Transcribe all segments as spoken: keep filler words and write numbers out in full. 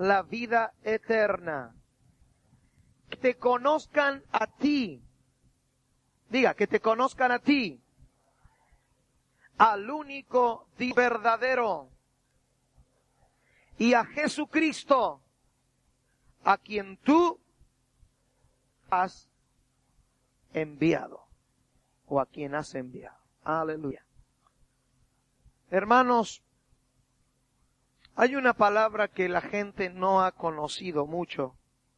la vida eterna. Que te conozcan a ti. Diga, que te conozcan a ti. Al único Dios verdadero. Y a Jesucristo, a quien tú has enviado. O a quien has enviado. Aleluya. Hermanos, hay una palabra que la gente no ha conocido mucho.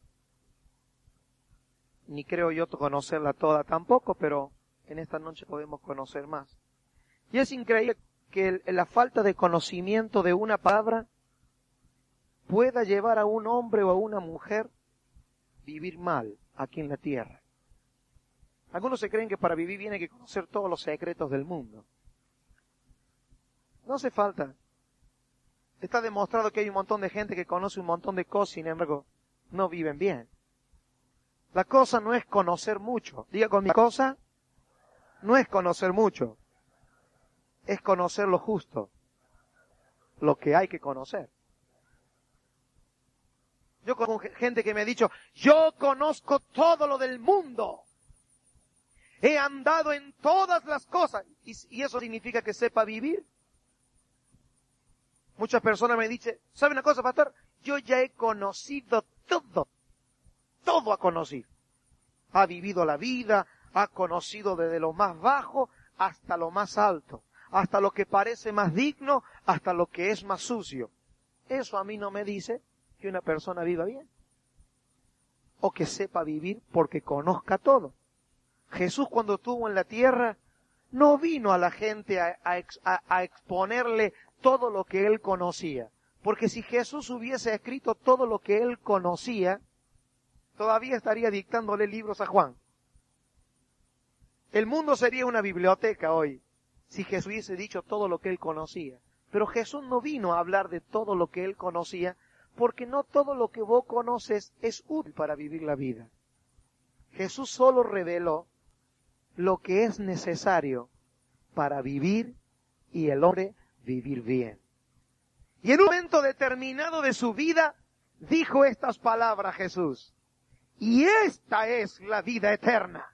Ni creo yo conocerla toda tampoco, pero en esta noche podemos conocer más. Y es increíble que el, la falta de conocimiento de una palabra pueda llevar a un hombre o a una mujer vivir mal aquí en la tierra. Algunos se creen que para vivir bien hay que conocer todos los secretos del mundo. No hace falta. Está demostrado que hay un montón de gente que conoce un montón de cosas, sin embargo, no viven bien. La cosa no es conocer mucho. Diga conmigo, cosa no es conocer mucho. Es conocer lo justo. Lo que hay que conocer. Yo conozco gente que me ha dicho, yo conozco todo lo del mundo. He andado en todas las cosas. ¿Y, y eso significa que sepa vivir? Muchas personas me dicen, ¿sabe una cosa, pastor? Yo ya he conocido todo. Todo ha conocido. Ha vivido la vida, ha conocido desde lo más bajo hasta lo más alto. Hasta lo que parece más digno, hasta lo que es más sucio. Eso a mí no me dice que una persona viva bien. O que sepa vivir porque conozca todo. Jesús cuando estuvo en la tierra no vino a la gente a, a, a, a exponerle todo lo que él conocía. Porque si Jesús hubiese escrito todo lo que él conocía, todavía estaría dictándole libros a Juan. El mundo sería una biblioteca hoy, si Jesús hubiese dicho todo lo que él conocía. Pero Jesús no vino a hablar de todo lo que él conocía, porque no todo lo que vos conoces es útil para vivir la vida. Jesús solo reveló lo que es necesario para vivir y el hombre vivir bien. Y en un momento determinado de su vida, dijo estas palabras Jesús. Y esta es la vida eterna.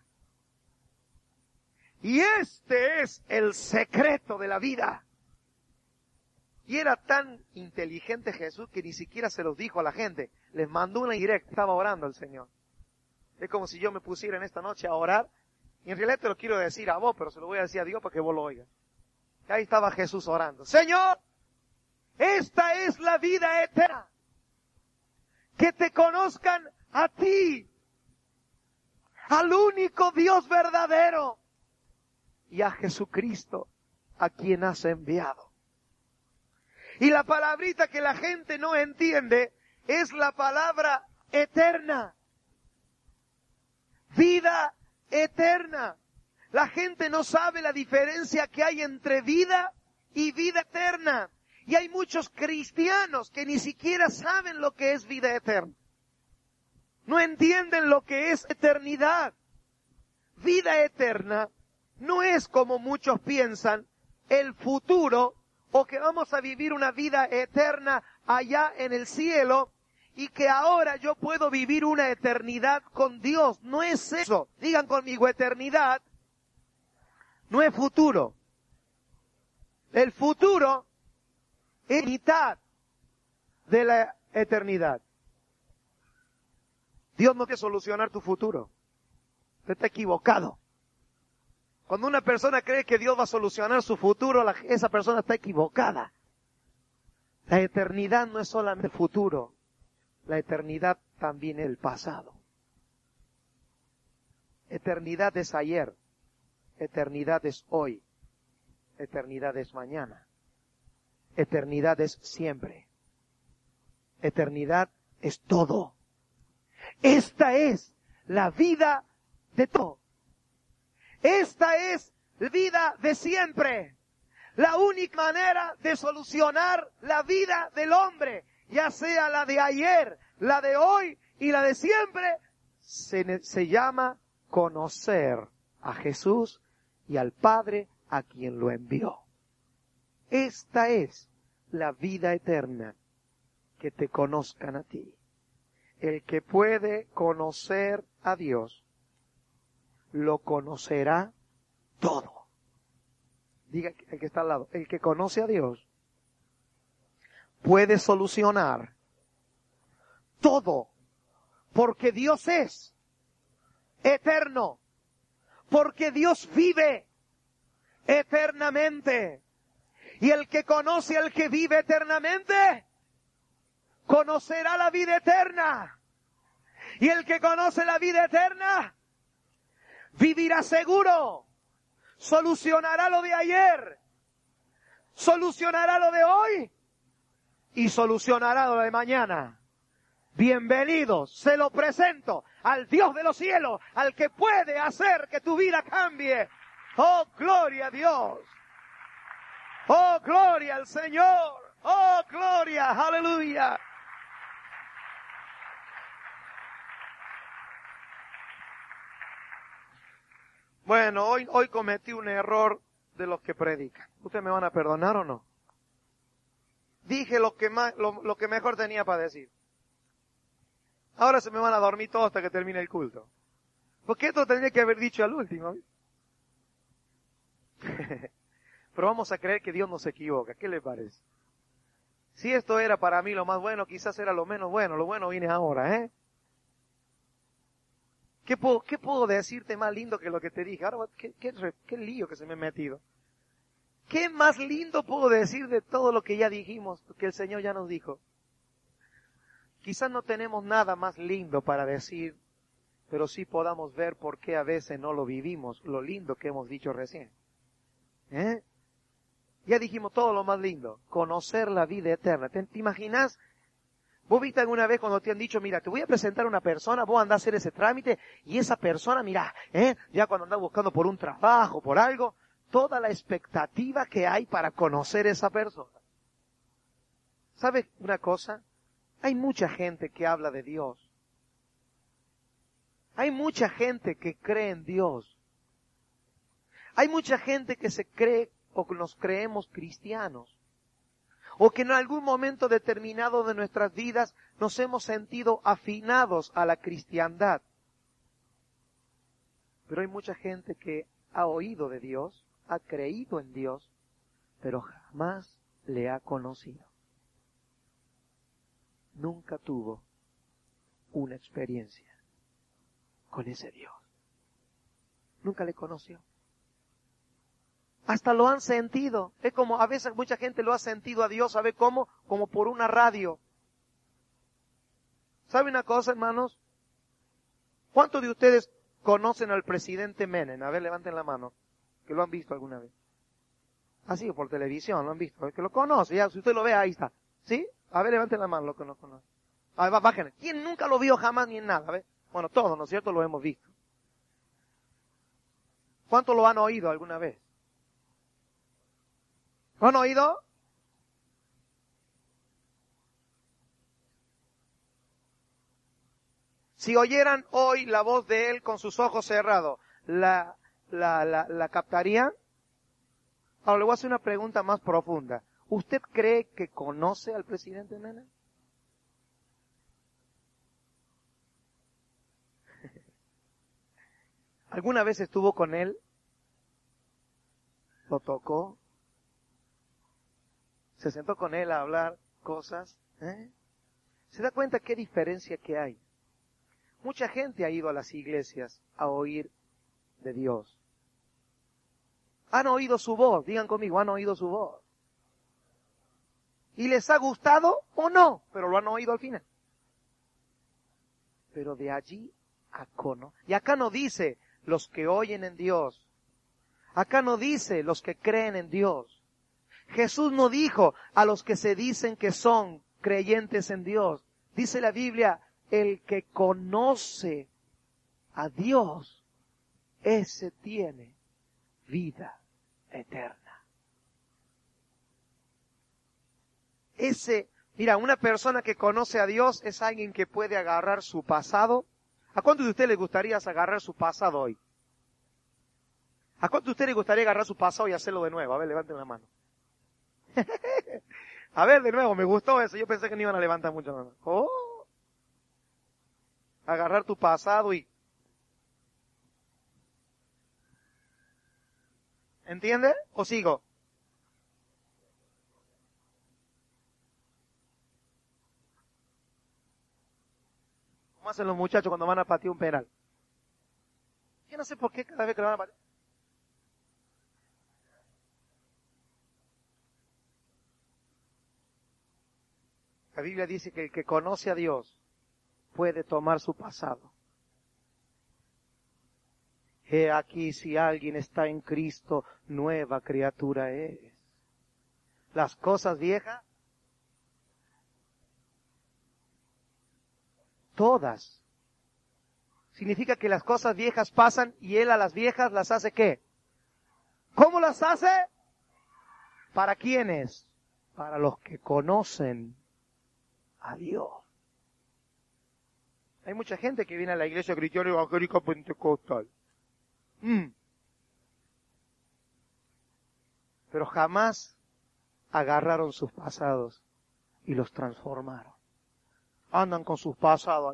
Y este es el secreto de la vida. Y era tan inteligente Jesús que ni siquiera se los dijo a la gente. Les mandó una indirecta. Estaba orando el Señor. Es como si yo me pusiera en esta noche a orar. Y en realidad te lo quiero decir a vos, pero se lo voy a decir a Dios para que vos lo oigas. Y ahí estaba Jesús orando. Señor, esta es la vida eterna. Que te conozcan a ti. Al único Dios verdadero. Y a Jesucristo, a quien has enviado. Y la palabrita que la gente no entiende es la palabra eterna. Vida eterna. La gente no sabe la diferencia que hay entre vida y vida eterna. Y hay muchos cristianos que ni siquiera saben lo que es vida eterna. No entienden lo que es eternidad. Vida eterna no es como muchos piensan el futuro o que vamos a vivir una vida eterna allá en el cielo y que ahora yo puedo vivir una eternidad con Dios. No es eso. Digan conmigo, eternidad no es futuro. El futuro es mitad de la eternidad. Dios no quiere solucionar tu futuro. Usted está equivocado. Cuando una persona cree que Dios va a solucionar su futuro, la, esa persona está equivocada. La eternidad no es solamente el futuro. La eternidad también es el pasado. Eternidad es ayer. Eternidad es hoy. Eternidad es mañana. Eternidad es siempre. Eternidad es todo. Esta es la vida de todo. Esta es la vida de siempre. La única manera de solucionar la vida del hombre, ya sea la de ayer, la de hoy y la de siempre, se, se llama conocer a Jesús y al Padre a quien lo envió. Esta es la vida eterna que te conozcan a ti. El que puede conocer a Dios, lo conocerá todo. Diga el que está al lado, el que conoce a Dios puede solucionar todo, porque Dios es eterno, porque Dios vive eternamente. Y el que conoce al que vive eternamente, conocerá la vida eterna. Y el que conoce la vida eterna, vivirá seguro. Solucionará lo de ayer. Solucionará lo de hoy. Y solucionará lo de mañana. Bienvenidos, se lo presento al Dios de los cielos, al que puede hacer que tu vida cambie. Oh, gloria a Dios. Oh, gloria al Señor. Oh, gloria, aleluya. Bueno, hoy, hoy cometí un error de los que predican. ¿Ustedes me van a perdonar o no? Dije lo que más, lo, lo que mejor tenía para decir. Ahora se me van a dormir todos hasta que termine el culto. Porque esto tendría que haber dicho al último. Pero vamos a creer que Dios no se equivoca. ¿Qué le parece? Si esto era para mí lo más bueno, quizás era lo menos bueno. Lo bueno viene ahora, ¿eh? ¿Qué puedo, qué puedo decirte más lindo que lo que te dije? Ahora, ¿qué, qué, qué lío que se me ha metido? ¿Qué más lindo puedo decir de todo lo que ya dijimos, que el Señor ya nos dijo? Quizás no tenemos nada más lindo para decir, pero sí podamos ver por qué a veces no lo vivimos, lo lindo que hemos dicho recién. ¿Eh? Ya dijimos todo lo más lindo, conocer la vida eterna. ¿Te, te imaginas? ¿Vos viste alguna vez cuando te han dicho, mira, te voy a presentar a una persona, vos andás a hacer ese trámite, y esa persona, mira, ¿eh? ya cuando andás buscando por un trabajo, por algo, toda la expectativa que hay para conocer a esa persona. ¿Sabes una cosa? Hay mucha gente que habla de Dios. Hay mucha gente que cree en Dios. Hay mucha gente que se cree o que nos creemos cristianos. O que en algún momento determinado de nuestras vidas nos hemos sentido afinados a la cristiandad. Pero hay mucha gente que ha oído de Dios, ha creído en Dios, pero jamás le ha conocido. Nunca tuvo una experiencia con ese Dios. Nunca le conoció. Hasta lo han sentido. Es como a veces mucha gente lo ha sentido a Dios, ¿sabe cómo? Como por una radio. ¿Sabe una cosa, hermanos? ¿Cuántos de ustedes conocen al presidente Menem? A ver, levanten la mano. Que lo han visto alguna vez. Así, o por televisión, lo han visto. Es que lo conoce, ya, si usted lo ve, ahí está. ¿Sí? A ver, levanten la mano los que no conocen. A ver, bajen. ¿Quién nunca lo vio jamás ni en nada? A ver. Bueno, todos, ¿no es cierto? Lo hemos visto. ¿Cuántos lo han oído alguna vez? ¿Lo han oído? Si oyeran hoy la voz de él con sus ojos cerrados, ¿la, la, la, la captarían? Ahora le voy a hacer una pregunta más profunda. ¿Usted cree que conoce al presidente Menem? ¿Alguna vez estuvo con él? ¿Lo tocó? ¿Se sentó con él a hablar cosas? ¿Eh? ¿Se da cuenta qué diferencia que hay? Mucha gente ha ido a las iglesias a oír de Dios. Han oído su voz, digan conmigo, han oído su voz. ¿Y les ha gustado o no? Pero lo han oído al final. Pero de allí a cono. Y acá no dice los que oyen en Dios. Acá no dice los que creen en Dios. Jesús no dijo a los que se dicen que son creyentes en Dios. Dice la Biblia, el que conoce a Dios, ese tiene vida eterna. Ese, mira, una persona que conoce a Dios es alguien que puede agarrar su pasado. ¿A cuántos de ustedes les gustaría agarrar su pasado hoy? ¿A cuántos de ustedes les gustaría agarrar su pasado y hacerlo de nuevo? A ver, levanten la mano. A ver, de nuevo, me gustó eso. Yo pensé que no iban a levantar mucho más. Oh. Agarrar tu pasado y... ¿Entiende? ¿O sigo? ¿Cómo hacen los muchachos cuando van a patear un penal? Yo no sé por qué cada vez que lo van a patear. La Biblia dice que el que conoce a Dios puede tomar su pasado. He aquí, si alguien está en Cristo, nueva criatura es. Las cosas viejas, todas. Significa que las cosas viejas pasan y Él a las viejas las hace ¿qué? ¿Cómo las hace? ¿Para quiénes? Para los que conocen a Dios. Hay mucha gente que viene a la iglesia cristiana evangélica pentecostal. Mm. Pero jamás agarraron sus pasados y los transformaron. Andan con sus pasados.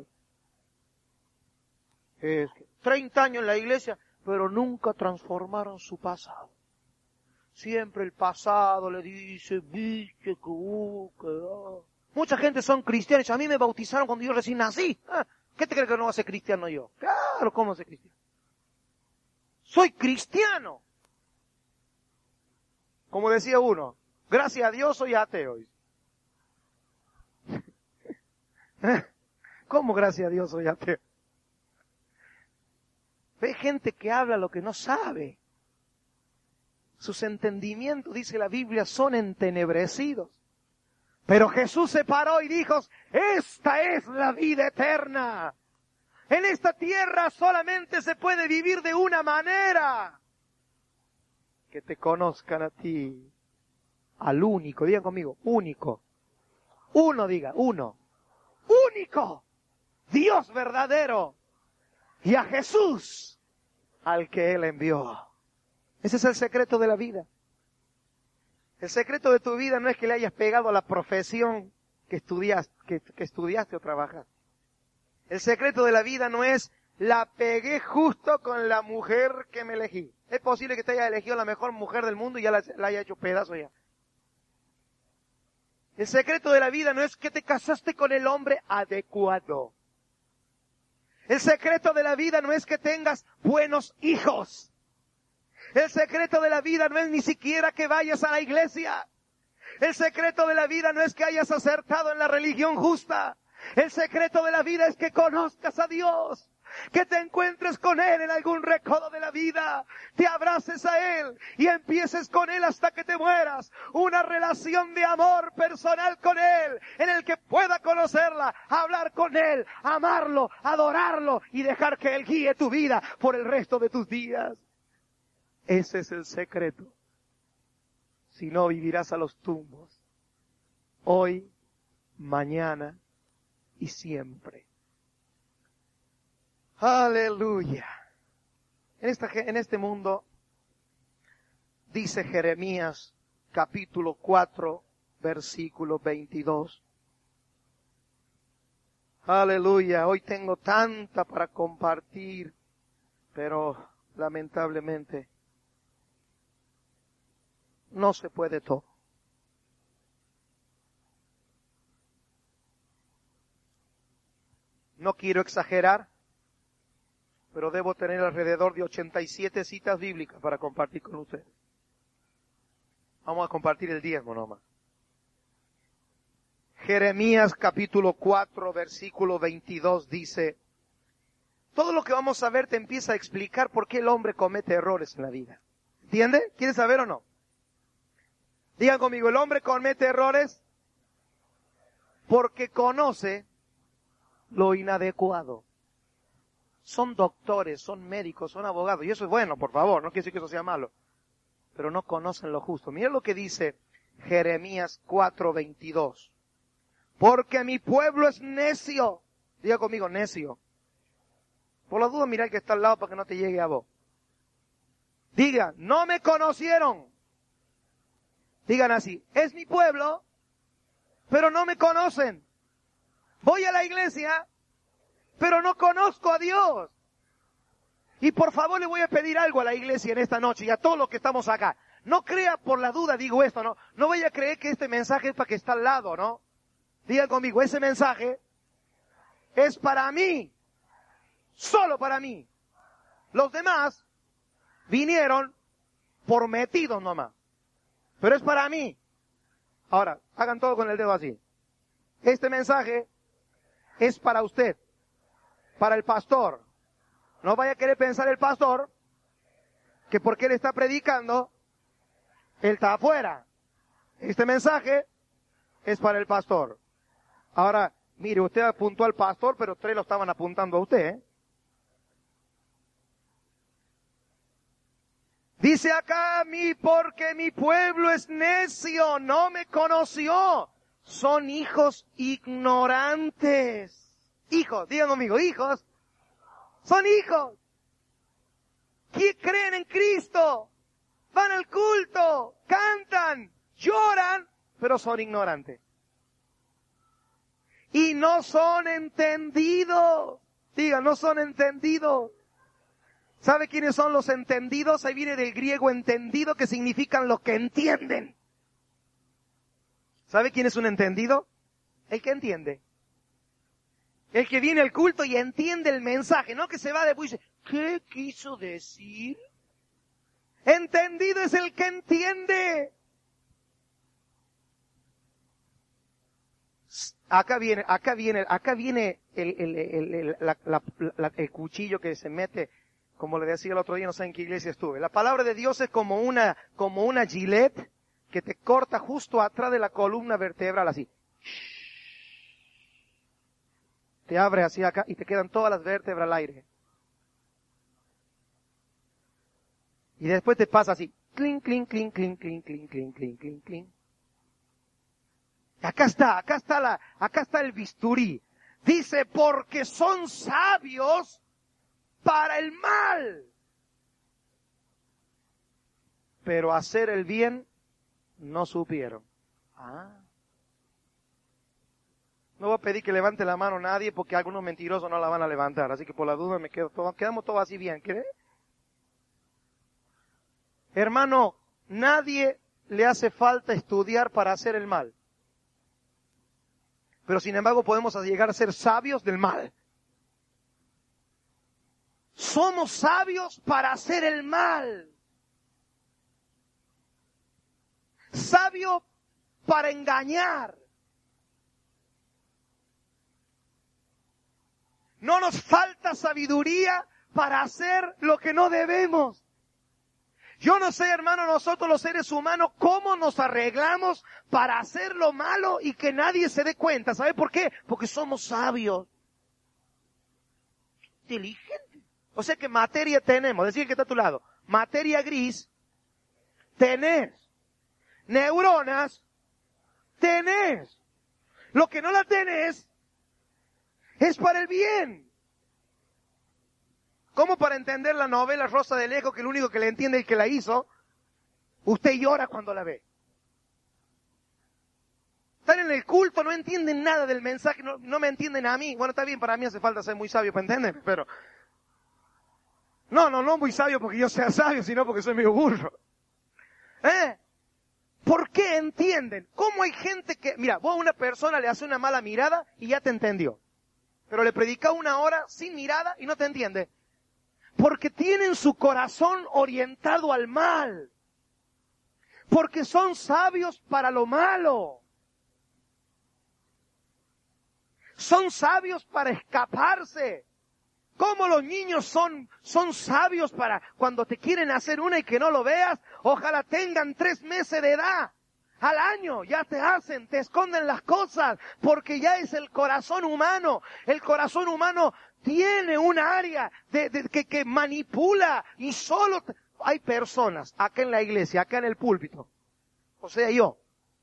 Es treinta años en la iglesia, pero nunca transformaron su pasado. Siempre el pasado le dice, viste que uh, que uh. Mucha gente son cristianos. A mí me bautizaron cuando yo recién nací. ¿Ah? ¿Qué te crees que no va a ser cristiano yo? Claro, ¿cómo ser cristiano? Soy cristiano. Como decía uno, gracias a Dios soy ateo. ¿Cómo gracias a Dios soy ateo? Ve gente que habla lo que no sabe. Sus entendimientos, dice la Biblia, son entenebrecidos. Pero Jesús se paró y dijo, esta es la vida eterna. En esta tierra solamente se puede vivir de una manera. Que te conozcan a ti, al único, digan conmigo, único. Uno diga, uno. Único. Dios verdadero. Y a Jesús, al que Él envió. Ese es el secreto de la vida. El secreto de tu vida no es que le hayas pegado a la profesión que estudiaste, que, que estudiaste o trabajaste. El secreto de la vida no es la pegué justo con la mujer que me elegí. Es posible que te hayas elegido la mejor mujer del mundo y ya la, la haya hecho pedazo ya. El secreto de la vida no es que te casaste con el hombre adecuado. El secreto de la vida no es que tengas buenos hijos. El secreto de la vida no es ni siquiera que vayas a la iglesia. El secreto de la vida no es que hayas acertado en la religión justa. El secreto de la vida es que conozcas a Dios. Que te encuentres con Él en algún recodo de la vida. Te abraces a Él y empieces con Él hasta que te mueras. Una relación de amor personal con Él, en el que pueda conocerla, hablar con Él, amarlo, adorarlo y dejar que Él guíe tu vida por el resto de tus días. Ese es el secreto. Si no, vivirás a los tumbos. Hoy, mañana y siempre. Aleluya. En, esta, en este mundo, dice Jeremías capítulo cuatro, versículo veintidós. Aleluya. Hoy tengo tanta para compartir, pero lamentablemente no se puede todo. No quiero exagerar, pero debo tener alrededor de ochenta y siete citas bíblicas para compartir con ustedes. Vamos a compartir el diezmo nomás. Jeremías capítulo cuatro, versículo veintidós dice, todo lo que vamos a ver te empieza a explicar por qué el hombre comete errores en la vida. ¿Entiende? ¿Quieres saber o no? Digan conmigo, el hombre comete errores porque conoce lo inadecuado. Son doctores, son médicos, son abogados, y eso es bueno, por favor, no quiere decir que eso sea malo, pero no conocen lo justo. Miren lo que dice Jeremías cuatro veintidós. Porque mi pueblo es necio. Diga conmigo, necio. Por la duda, mira el que está al lado para que no te llegue a vos. Diga, no me conocieron. Digan así, es mi pueblo pero no me conocen. Voy a la iglesia, pero no conozco a Dios. Y por favor le voy a pedir algo a la iglesia en esta noche y a todos los que estamos acá. No crea por la duda, digo esto, no. No vaya a creer que este mensaje es para que está al lado, ¿no? Digan conmigo, ese mensaje es para mí. Solo para mí. Los demás vinieron por metidos nomás. Pero es para mí. Ahora, hagan todo con el dedo así. Este mensaje es para usted. Para el pastor. No vaya a querer pensar el pastor que porque él está predicando, él está afuera. Este mensaje es para el pastor. Ahora, mire, usted apuntó al pastor, pero tres lo estaban apuntando a usted, ¿eh? Dice acá, mi, porque mi pueblo es necio, no me conoció. Son hijos ignorantes. Hijos, digan conmigo, hijos. Son hijos. Que creen en Cristo. Van al culto, cantan, lloran, pero son ignorantes. Y no son entendidos. Digan, no son entendidos. ¿Sabe quiénes son los entendidos? Ahí viene del griego entendido, que significan los que entienden. ¿Sabe quién es un entendido? El que entiende. El que viene al culto y entiende el mensaje, no que se va después y dice, ¿qué quiso decir? Entendido es el que entiende. Acá viene, acá viene, acá viene el, el, el, el, la, la, la, el cuchillo que se mete, como le decía el otro día, no sé en qué iglesia estuve. La palabra de Dios es como una, como una gilet que te corta justo atrás de la columna vertebral, así. Te abre así acá y te quedan todas las vértebras al aire. Y después te pasa así. Clink, clink, clink, clink, clink, clink, clink, clink, clink, clink. Acá está, acá está la, acá está el bisturí. Dice, porque son sabios para el mal. Pero hacer el bien no supieron. Ah. No voy a pedir que levante la mano nadie porque algunos mentirosos no la van a levantar. Así que por la duda me quedo todo, quedamos todos así bien, ¿cree? Hermano, nadie le hace falta estudiar para hacer el mal. Pero sin embargo podemos llegar a ser sabios del mal. Somos sabios para hacer el mal. Sabio para engañar. No nos falta sabiduría para hacer lo que no debemos. Yo no sé, hermano, nosotros los seres humanos, cómo nos arreglamos para hacer lo malo y que nadie se dé cuenta. ¿Sabe por qué? Porque somos sabios. Inteligentes. O sea que materia tenemos. Decir que está a tu lado. Materia gris, tenés. Neuronas, tenés. Lo que no la tenés es para el bien. ¿Cómo para entender la novela Rosa de Lejos, que el único que le entiende es el que la hizo? Usted llora cuando la ve. Están en el culto, no entienden nada del mensaje, no, no me entienden a mí. Bueno, está bien, para mí hace falta ser muy sabio para entender, pero... No, no, no muy sabio porque yo sea sabio, sino porque soy medio burro. ¿Eh? ¿Por qué entienden? ¿Cómo hay gente que... Mira, vos a una persona le hace una mala mirada y ya te entendió. Pero le predica una hora sin mirada y no te entiende. Porque tienen su corazón orientado al mal. Porque son sabios para lo malo. Son sabios para escaparse. Como los niños son, son sabios para cuando te quieren hacer una y que no lo veas, ojalá tengan tres meses de edad. Al año ya te hacen, te esconden las cosas, porque ya es el corazón humano. El corazón humano tiene un área de, de, que, que manipula y solo te... Hay personas acá en la iglesia, acá en el púlpito, o sea yo,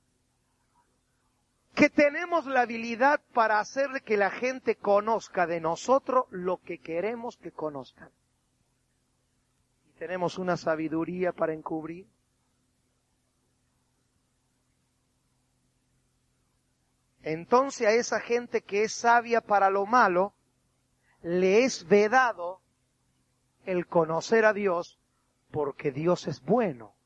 que tenemos la habilidad para hacer que la gente conozca de nosotros lo que queremos que conozcan. Y tenemos una sabiduría para encubrir. Entonces a esa gente que es sabia para lo malo, le es vedado el conocer a Dios, porque Dios es bueno.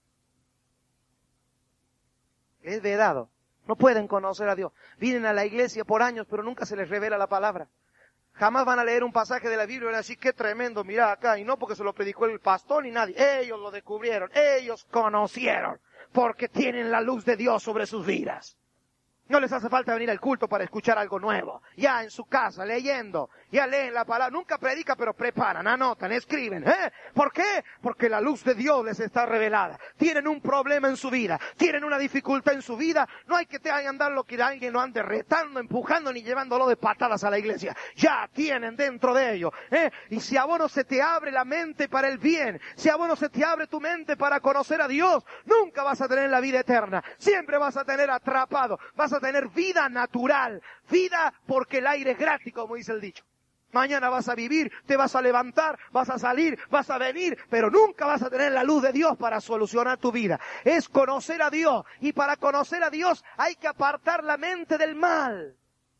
Le es vedado. No pueden conocer a Dios. Vienen a la iglesia por años, pero nunca se les revela la palabra. Jamás van a leer un pasaje de la Biblia y van a decir, qué tremendo, mirá acá. Y no porque se lo predicó el pastor ni nadie. Ellos lo descubrieron, ellos conocieron, porque tienen la luz de Dios sobre sus vidas. No les hace falta venir al culto para escuchar algo nuevo. Ya en su casa, leyendo, ya leen la palabra. Nunca predica, pero preparan, anotan, escriben. ¿Eh? ¿Por qué? Porque la luz de Dios les está revelada. Tienen un problema en su vida, tienen una dificultad en su vida. No hay que te hagan dar lo que alguien lo ande retando, empujando, ni llevándolo de patadas a la iglesia. Ya tienen dentro de ellos. ¿Eh? Y si a vos no se te abre la mente para el bien, si a vos no se te abre tu mente para conocer a Dios, nunca vas a tener la vida eterna. Siempre vas a tener atrapado, vas a tener vida natural, vida porque el aire es gratis, como dice el dicho. Mañana vas a vivir, te vas a levantar, vas a salir, vas a venir, pero nunca vas a tener la luz de Dios para solucionar tu vida. Es conocer a Dios, y para conocer a Dios hay que apartar la mente del mal.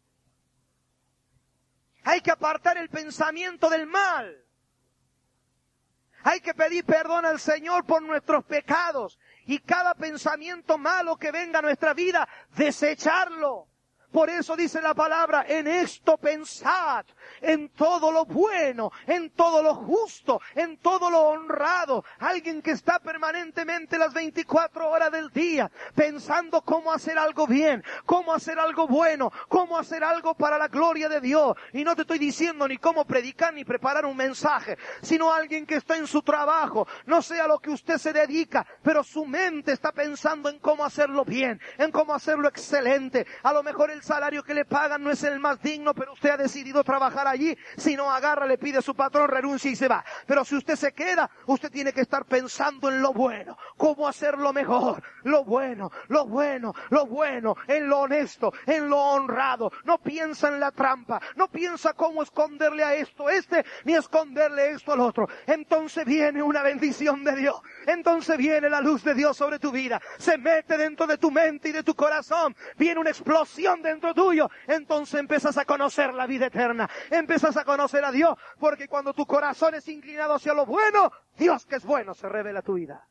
Hay que apartar el pensamiento del mal. Hay que pedir perdón al Señor por nuestros pecados. Y cada pensamiento malo que venga a nuestra vida, desecharlo. Por eso dice la palabra, en esto pensad, en todo lo bueno, en todo lo justo, en todo lo honrado. Alguien que está permanentemente las veinticuatro horas del día, pensando cómo hacer algo bien, cómo hacer algo bueno, cómo hacer algo para la gloria de Dios. Y no te estoy diciendo ni cómo predicar ni preparar un mensaje, sino alguien que está en su trabajo, no sé a lo que usted se dedica, pero su mente está pensando en cómo hacerlo bien, en cómo hacerlo excelente. A lo mejor el salario que le pagan no es el más digno, pero usted ha decidido trabajar allí. Si no agarra, le pide a su patrón, renuncia y se va. Pero si usted se queda, usted tiene que estar pensando en lo bueno, cómo hacerlo mejor, lo bueno, lo bueno, lo bueno, en lo honesto, en lo honrado. No piensa en la trampa, no piensa cómo esconderle a esto, este, ni esconderle esto al otro. Entonces viene una bendición de Dios, entonces viene la luz de Dios sobre tu vida, se mete dentro de tu mente y de tu corazón, viene una explosión de dentro tuyo, entonces empiezas a conocer la vida eterna, empiezas a conocer a Dios, porque cuando tu corazón es inclinado hacia lo bueno, Dios que es bueno se revela a tu vida.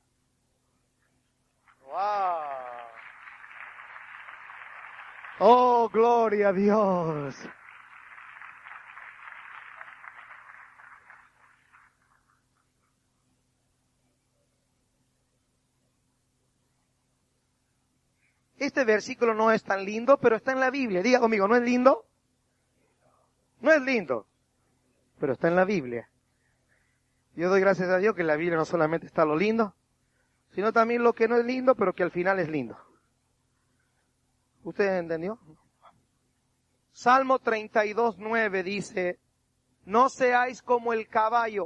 Wow. Oh, gloria a Dios. Este versículo no es tan lindo, pero está en la Biblia. Diga conmigo, ¿no es lindo? No es lindo, pero está en la Biblia. Yo doy gracias a Dios que en la Biblia no solamente está lo lindo, sino también lo que no es lindo, pero que al final es lindo. ¿Usted entendió? Salmo treinta y dos, nueve dice, no seáis como el caballo.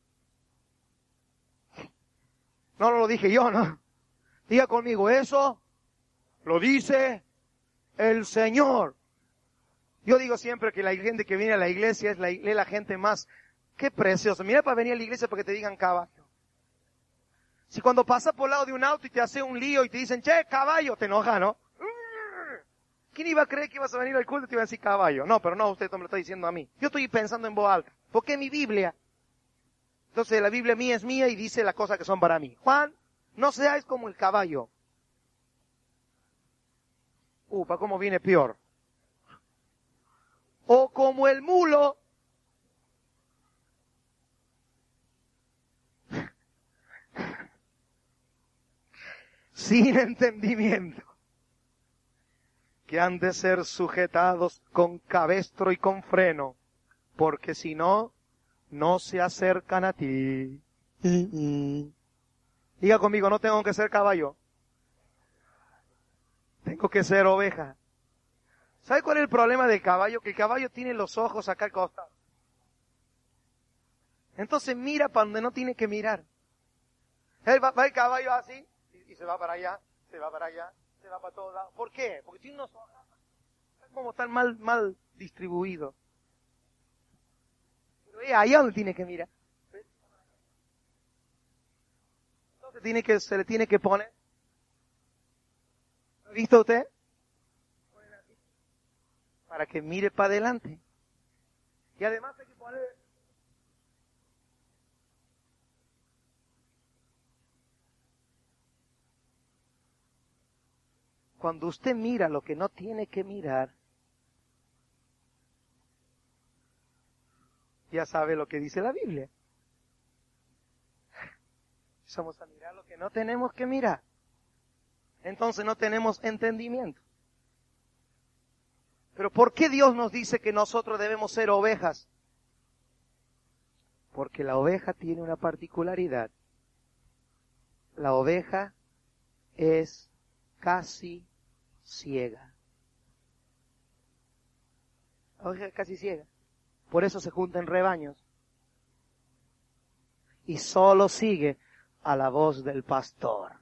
No lo dije yo, ¿no? Diga conmigo, eso lo dice el Señor. Yo digo siempre que la gente que viene a la iglesia es la, es la gente más, qué preciosa. Mira para venir a la iglesia para que te digan caballo. Si cuando pasas por el lado de un auto y te hace un lío y te dicen, che, caballo, te enoja, ¿no? ¿Quién iba a creer que ibas a venir al culto y te iba a decir caballo? No, pero no, usted me lo está diciendo a mí. Yo estoy pensando en voz alta, porque es mi Biblia. Entonces la Biblia mía es mía y dice las cosas que son para mí. Juan, no seáis como el caballo. Upa, ¿cómo viene peor? O como el mulo. Sin entendimiento. Que han de ser sujetados con cabestro y con freno. Porque si no, no se acercan a ti. Diga conmigo, no tengo que ser caballo. Tengo que ser oveja. ¿Sabe cuál es el problema del caballo? Que el caballo tiene los ojos acá al costado. Entonces mira para donde no tiene que mirar. Él va, va el caballo así, y, y se va para allá, se va para allá, se va para todos lados. ¿Por qué? Porque tiene unos ojos como están mal, mal distribuidos. Pero es allá donde tiene que mirar. Entonces tiene que, se le tiene que poner. ¿Lo ha visto usted? para que mire para adelante. Y además hay que poner... Cuando usted mira lo que no tiene que mirar, ya sabe lo que dice la Biblia. Somos a mirar lo que no tenemos que mirar. Entonces no tenemos entendimiento. Pero ¿por qué Dios nos dice que nosotros debemos ser ovejas? Porque la oveja tiene una particularidad. La oveja es casi ciega. La oveja es casi ciega. Por eso se junta en rebaños. Y solo sigue a la voz del pastor.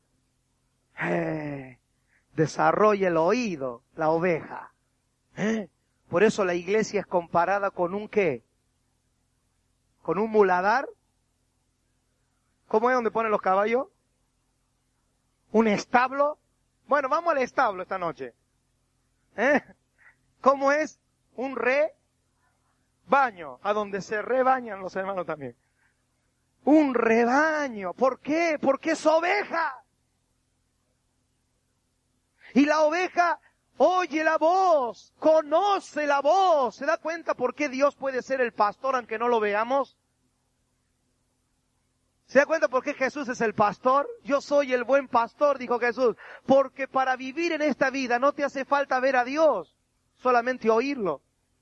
Eh, desarrolla el oído, la oveja. Eh, por eso la iglesia es comparada con un ¿qué? ¿Con un muladar? ¿Cómo es donde ponen los caballos? ¿Un establo? Bueno, vamos al establo esta noche. ¿Eh? ¿Cómo es? Un rebaño, a donde se rebañan los hermanos también. Un rebaño. ¿Por qué? Porque es oveja. Y la oveja oye la voz, conoce la voz. ¿Se da cuenta por qué Dios puede ser el pastor aunque no lo veamos? ¿Se da cuenta por qué Jesús es el pastor? Yo soy el buen pastor, dijo Jesús. Porque para vivir en esta vida no te hace falta ver a Dios, solamente oírlo.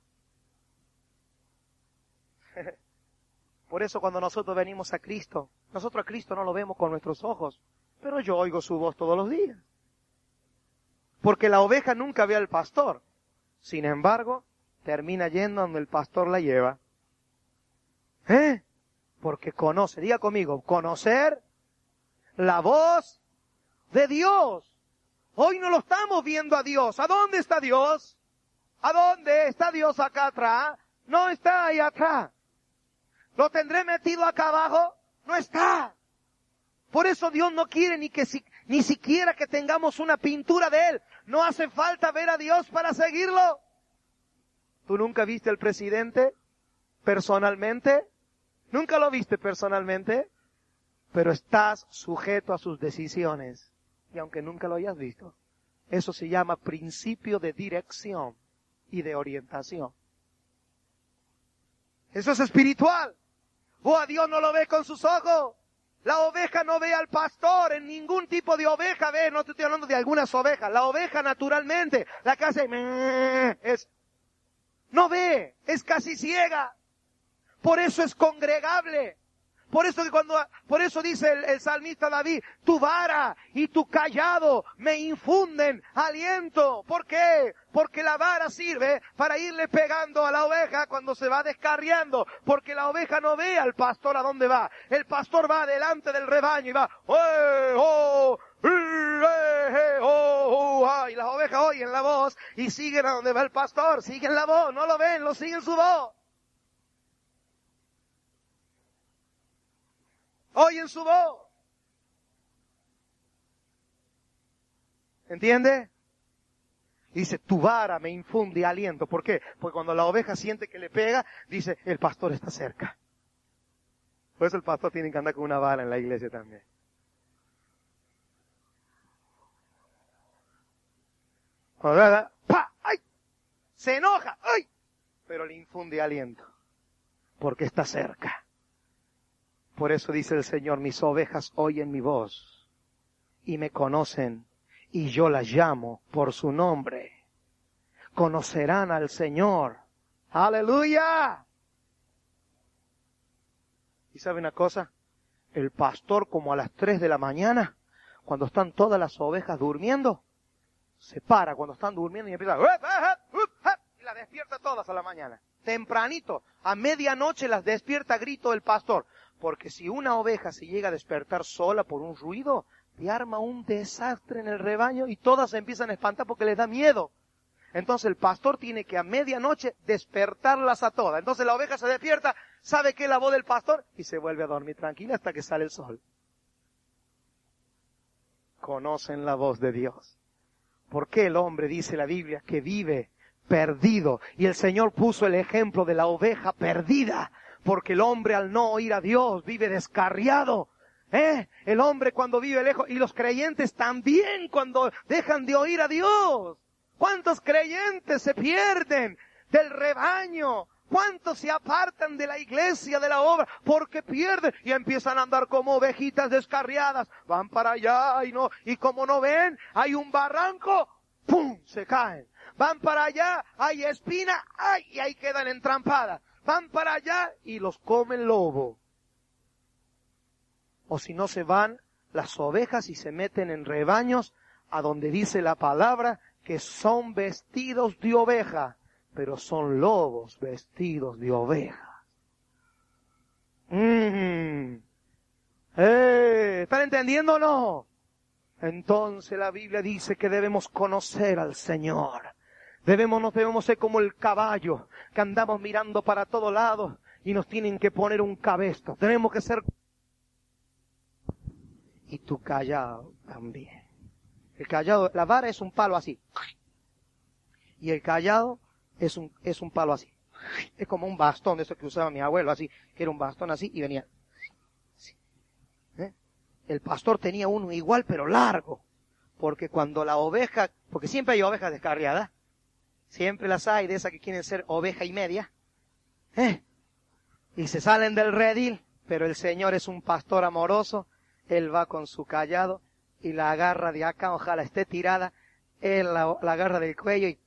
Por eso cuando nosotros venimos a Cristo, nosotros a Cristo no lo vemos con nuestros ojos, pero yo oigo su voz todos los días. Porque la oveja nunca ve al pastor. Sin embargo, termina yendo donde el pastor la lleva. ¿Eh? Porque conoce, diga conmigo, conocer la voz de Dios. Hoy no lo estamos viendo a Dios. ¿A dónde está Dios? ¿A dónde está Dios acá atrás? No está ahí atrás. ¿Lo tendré metido acá abajo? No está. Por eso Dios no quiere ni que si, ni siquiera que tengamos una pintura de Él. No hace falta ver a Dios para seguirlo. ¿Tú nunca viste al presidente personalmente? ¿Nunca lo viste personalmente? Pero estás sujeto a sus decisiones. Y aunque nunca lo hayas visto, eso se llama principio de dirección y de orientación. Eso es espiritual. O a Dios no lo ve con sus ojos. La oveja no ve al pastor, en ningún tipo de oveja ve, no te estoy hablando de algunas ovejas. La oveja naturalmente, la que hace meh, es, no ve, es casi ciega. Por eso es congregable. Por eso que cuando, por eso dice el, el salmista David, tu vara y tu callado me infunden aliento. ¿Por qué? Porque la vara sirve para irle pegando a la oveja cuando se va descarriando. Porque la oveja no ve al pastor a dónde va. El pastor va delante del rebaño y va, ¡eh, oh! Eh, oh, oh, ah, y las ovejas oyen la voz y siguen a donde va el pastor, siguen la voz, no lo ven, lo siguen su voz. Oyen su voz. ¿Entiende? Dice, tu vara me infunde aliento. ¿Por qué? Porque cuando la oveja siente que le pega, dice, el pastor está cerca. Por eso el pastor tiene que andar con una vara en la iglesia también. Cuando da, ¡pa! ¡Ay! Se enoja, ¡ay! Pero le infunde aliento. Porque está cerca. Por eso dice el Señor, mis ovejas oyen mi voz y me conocen y yo las llamo por su nombre. Conocerán al Señor. ¡Aleluya! ¿Y sabe una cosa? El pastor como a las tres de la mañana, cuando están todas las ovejas durmiendo, se para cuando están durmiendo y empieza y las despierta todas a la mañana. Tempranito, a medianoche las despierta a grito el pastor. Porque si una oveja se llega a despertar sola por un ruido, te arma un desastre en el rebaño y todas se empiezan a espantar porque les da miedo. Entonces el pastor tiene que a medianoche despertarlas a todas. Entonces la oveja se despierta, sabe que es la voz del pastor y se vuelve a dormir tranquila hasta que sale el sol. Conocen la voz de Dios. ¿Por qué el hombre, dice la Biblia, que vive perdido. Y el Señor puso el ejemplo de la oveja perdida, porque el hombre al no oír a Dios vive descarriado. ¿Eh? El hombre cuando vive lejos, y los creyentes también cuando dejan de oír a Dios. ¿Cuántos creyentes se pierden del rebaño? ¿Cuántos se apartan de la iglesia, de la obra? Porque pierden y empiezan a andar como ovejitas descarriadas. Van para allá y no, y como no ven, hay un barranco, ¡pum!, se caen. Van para allá, hay espina, ¡ay!, y ahí quedan entrampadas. Van para allá y los come el lobo. O si no, se van las ovejas y se meten en rebaños a donde dice la palabra que son vestidos de oveja, pero son lobos vestidos de oveja. Mm. Eh, ¿Están entendiendo o no? Entonces la Biblia dice que debemos conocer al Señor. Debemos, nos debemos ser como el caballo, que andamos mirando para todos lados y nos tienen que poner un cabestro. Tenemos que ser... Y tu callado también. El callado, la vara es un palo así. Y el callado es un, es un palo así. Es como un bastón de eso que usaba mi abuelo, así, que era un bastón así y venía. Así. ¿Eh? El pastor tenía uno igual pero largo. Porque cuando la oveja, porque siempre hay ovejas descarriadas. Siempre las hay de esas que quieren ser oveja y media. ¿Eh? Y se salen del redil, pero el Señor es un pastor amoroso. Él va con su callado y la agarra de acá, ojalá esté tirada, él la, la agarra del cuello y,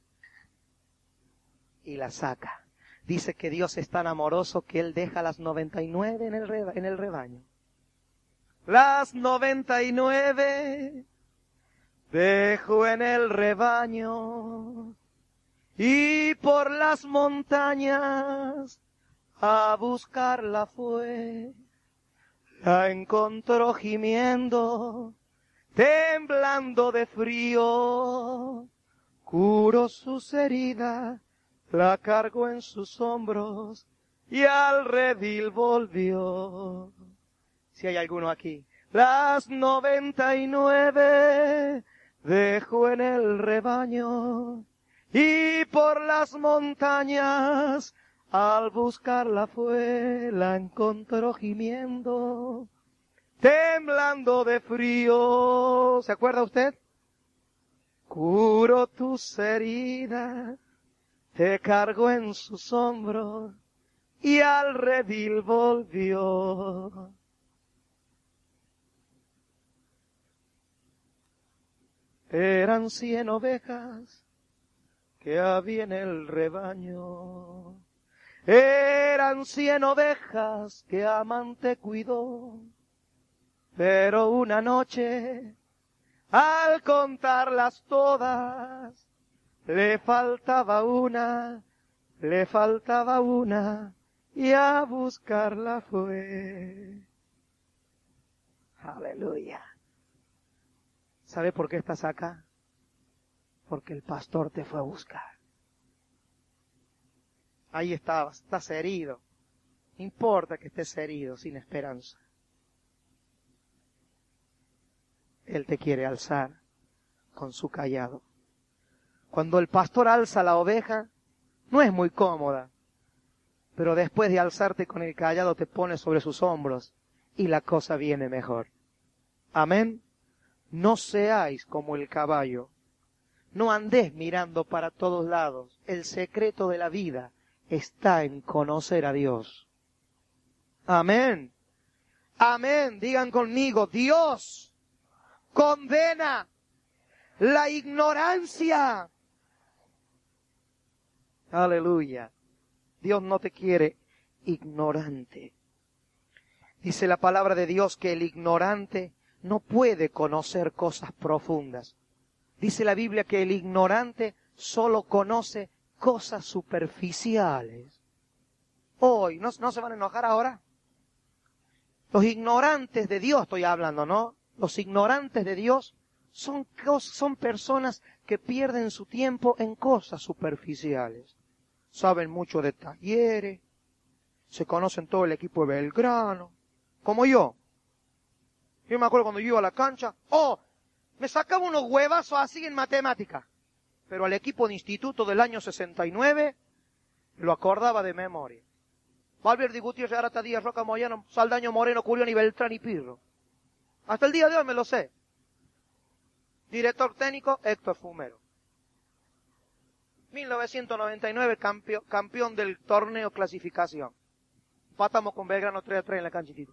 y la saca. Dice que Dios es tan amoroso que Él deja las noventa y nueve en el, reba, en el rebaño. Las noventa y nueve dejo en el rebaño y por las montañas a buscarla fue. La encontró gimiendo, temblando de frío, curó sus heridas, la cargó en sus hombros y al redil volvió. Si hay alguno aquí, las noventa y nueve dejó en el rebaño y por las montañas al buscarla fue, la encontró gimiendo, temblando de frío. ¿Se acuerda usted? Curó tus heridas, te cargó en sus hombros y al redil volvió. Eran cien ovejas que había en el rebaño. Eran cien ovejas que amante cuidó, pero una noche, al contarlas todas, le faltaba una, le faltaba una, y a buscarla fue. Aleluya. ¿Sabe por qué estás acá? Porque el pastor te fue a buscar. Ahí estabas, estás herido. No importa que estés herido, sin esperanza. Él te quiere alzar con su callado. Cuando el pastor alza la oveja, no es muy cómoda, pero después de alzarte con el callado te pone sobre sus hombros y la cosa viene mejor. Amén. No seáis como el caballo. No andés mirando para todos lados. El secreto de la vida está en conocer a Dios. Amén. Amén. Digan conmigo, Dios condena la ignorancia. Aleluya. Dios no te quiere ignorante. Dice la palabra de Dios que el ignorante no puede conocer cosas profundas. Dice la Biblia que el ignorante solo conoce cosas superficiales. Hoy, ¿no, no se van a enojar ahora? Los ignorantes de Dios estoy hablando, ¿no? Los ignorantes de Dios son, son personas que pierden su tiempo en cosas superficiales. Saben mucho de talleres, se conocen todo el equipo de Belgrano, como yo. Yo me acuerdo cuando yo iba a la cancha, oh, me sacaba unos huevazos así en matemática. pero al equipo de instituto del año sesenta y nueve lo acordaba de memoria. Valverde Gutiérrez, Arata Díaz, Roca Moyano, Saldaño Moreno, Culión y Beltrán y Pirro. Hasta el día de hoy me lo sé. Director técnico, Héctor Fumero. mil novecientos noventa y nueve, campeón, campeón del torneo clasificación. Empatamos con Belgrano tres a tres en la canchitita.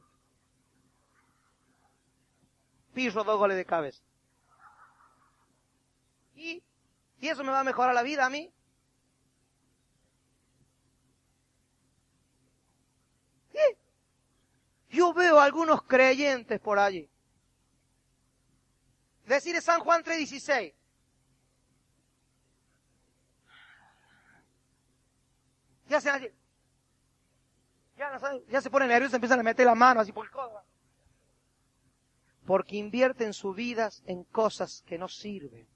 Pirro, dos goles de cabeza. ¿Y, ¿Y eso me va a mejorar la vida a mí? ¿Sí? Yo veo algunos creyentes por allí. Decir San Juan tres dieciséis. Ya se, ya, no sabe, ya se pone nervioso, empiezan a meter la mano así por el codo. Porque invierten sus vidas en cosas que no sirven.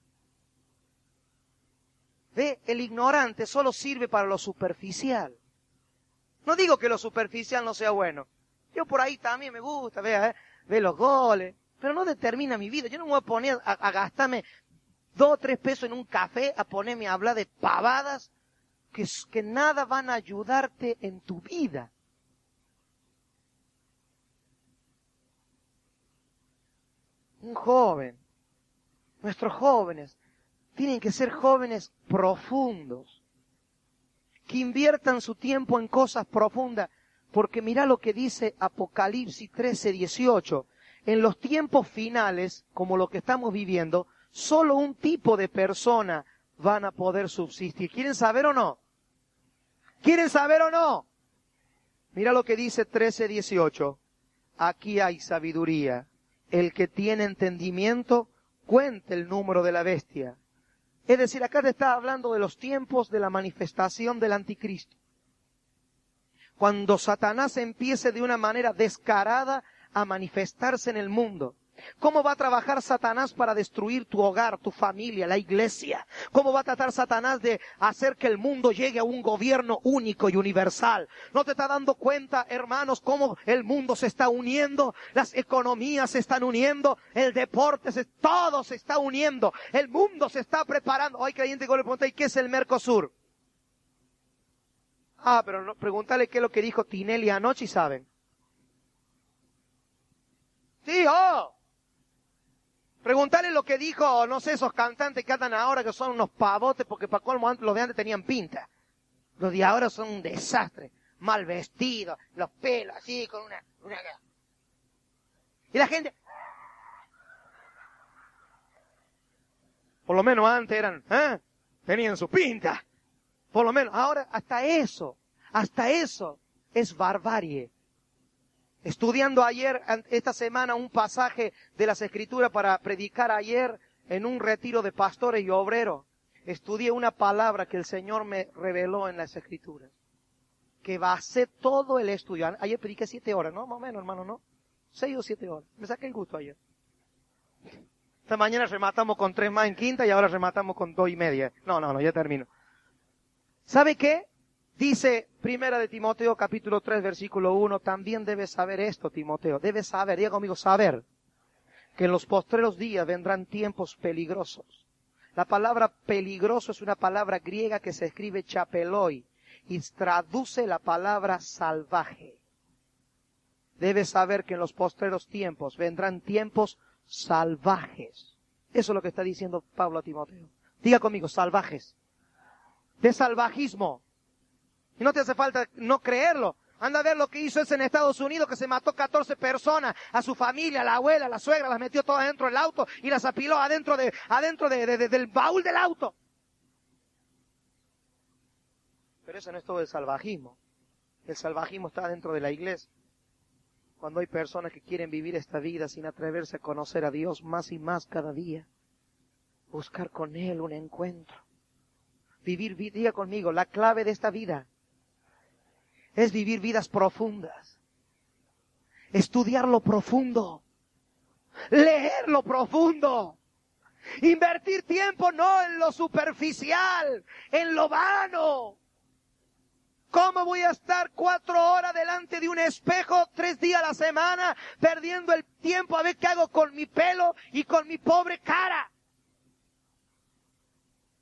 Ve, el ignorante solo sirve para lo superficial. No digo que lo superficial no sea bueno. Yo por ahí también me gusta, ve, eh, ve los goles, pero no determina mi vida. Yo no me voy a poner a, a gastarme dos o tres pesos en un café, a ponerme a hablar de pavadas que, que nada van a ayudarte en tu vida. Un joven, nuestros jóvenes, tienen que ser jóvenes profundos, que inviertan su tiempo en cosas profundas, porque mira lo que dice Apocalipsis trece, dieciocho. En los tiempos finales, como lo que estamos viviendo, solo un tipo de persona van a poder subsistir. ¿Quieren saber o no? ¿Quieren saber o no? Mira lo que dice trece, dieciocho. Aquí hay sabiduría. El que tiene entendimiento, cuente el número de la bestia. Es decir, acá te está hablando de los tiempos de la manifestación del anticristo. Cuando Satanás empiece de una manera descarada a manifestarse en el mundo. ¿Cómo va a trabajar Satanás para destruir tu hogar, tu familia, la iglesia? ¿Cómo va a tratar Satanás de hacer que el mundo llegue a un gobierno único y universal? ¿No te está dando cuenta, hermanos, cómo el mundo se está uniendo? Las economías se están uniendo, el deporte, se, todo se está uniendo, el mundo se está preparando. Hay creyente que le pregunta, ¿y qué es el Mercosur? Ah, pero no, pregúntale qué es lo que dijo Tinelli anoche y saben. Sí, oh. Preguntarle lo que dijo, no sé, esos cantantes que andan ahora que son unos pavotes, porque para colmo antes los de antes tenían pinta. Los de ahora son un desastre, mal vestidos, los pelos así, con una... una... Y la gente... Por lo menos antes eran, ¿eh? Tenían su pinta. Por lo menos, ahora hasta eso, hasta eso es barbarie. Estudiando ayer, esta semana, un pasaje de las Escrituras para predicar ayer en un retiro de pastores y obreros, estudié una palabra que el Señor me reveló en las Escrituras, que basé todo el estudio. Ayer prediqué siete horas, ¿no? Más o menos, hermano, ¿no? Seis o siete horas. Me saqué el gusto ayer. Esta mañana rematamos con tres más en quinta y ahora rematamos con dos y media. No, no, no, ya termino. ¿Sabe qué? Dice Primera de Timoteo capítulo tres versículo uno, también debes saber esto, Timoteo, debes saber, diga conmigo, saber, que en los postreros días vendrán tiempos peligrosos. La palabra peligroso es una palabra griega que se escribe chapeloi y traduce la palabra salvaje. Debes saber que en los postreros tiempos vendrán tiempos salvajes. Eso es lo que está diciendo Pablo a Timoteo. Diga conmigo, salvajes. De salvajismo. Y no te hace falta no creerlo. Anda a ver lo que hizo ese en Estados Unidos, que se mató catorce personas, a su familia, a la abuela, a la suegra, las metió todas dentro del auto y las apiló adentro de, adentro de, de, de, del baúl del auto. Pero eso no es todo el salvajismo. El salvajismo está dentro de la iglesia. Cuando hay personas que quieren vivir esta vida sin atreverse a conocer a Dios más y más cada día. Buscar con Él un encuentro. Vivir, diga conmigo, la clave de esta vida es vivir vidas profundas. Estudiar lo profundo. Leer lo profundo. Invertir tiempo no en lo superficial, en lo vano. ¿Cómo voy a estar cuatro horas delante de un espejo tres días a la semana perdiendo el tiempo a ver qué hago con mi pelo y con mi pobre cara?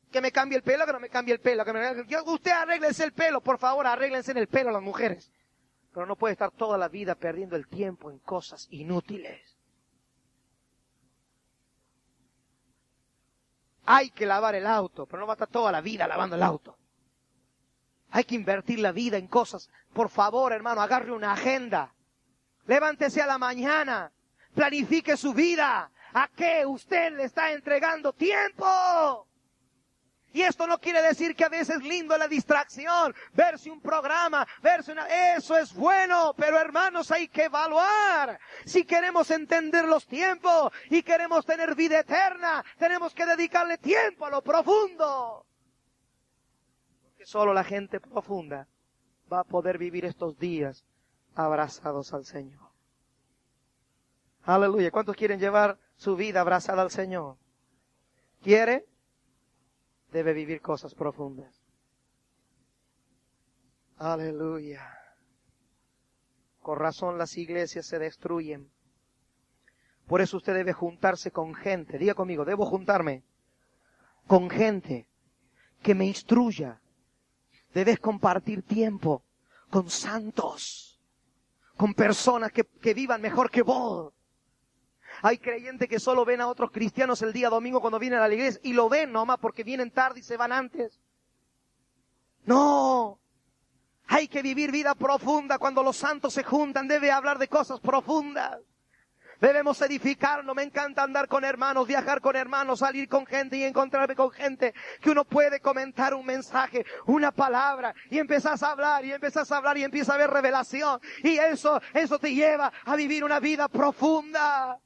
Que me cambie el pelo, que no me cambie el pelo. Que me... Yo, usted arréglense el pelo, por favor, arréglense en el pelo las mujeres. Pero no puede estar toda la vida perdiendo el tiempo en cosas inútiles. Hay que lavar el auto, pero no va a estar toda la vida lavando el auto. Hay que invertir la vida en cosas. Por favor, hermano, agarre una agenda. Levántese a la mañana. Planifique su vida. ¿A qué usted le está entregando tiempo? Y esto no quiere decir que a veces es lindo la distracción, verse un programa, verse una... Eso es bueno, pero hermanos, hay que evaluar. Si queremos entender los tiempos y queremos tener vida eterna, tenemos que dedicarle tiempo a lo profundo. Porque solo la gente profunda va a poder vivir estos días abrazados al Señor. Aleluya. ¿Cuántos quieren llevar su vida abrazada al Señor? ¿Quiere? Debe vivir cosas profundas. Aleluya. Con razón las iglesias se destruyen. Por eso usted debe juntarse con gente. Diga conmigo, debo juntarme con gente que me instruya. Debes compartir tiempo con santos, con personas que, que vivan mejor que vos. Hay creyentes que solo ven a otros cristianos el día domingo cuando vienen a la iglesia y lo ven nomás porque vienen tarde y se van antes. No. Hay que vivir vida profunda. Cuando los santos se juntan, debe hablar de cosas profundas. Debemos edificarnos. Me encanta andar con hermanos, viajar con hermanos, salir con gente y encontrarme con gente que uno puede comentar un mensaje, una palabra, y empezás a hablar, y empezás a hablar, y empieza a haber revelación. Y eso, eso te lleva a vivir una vida profunda.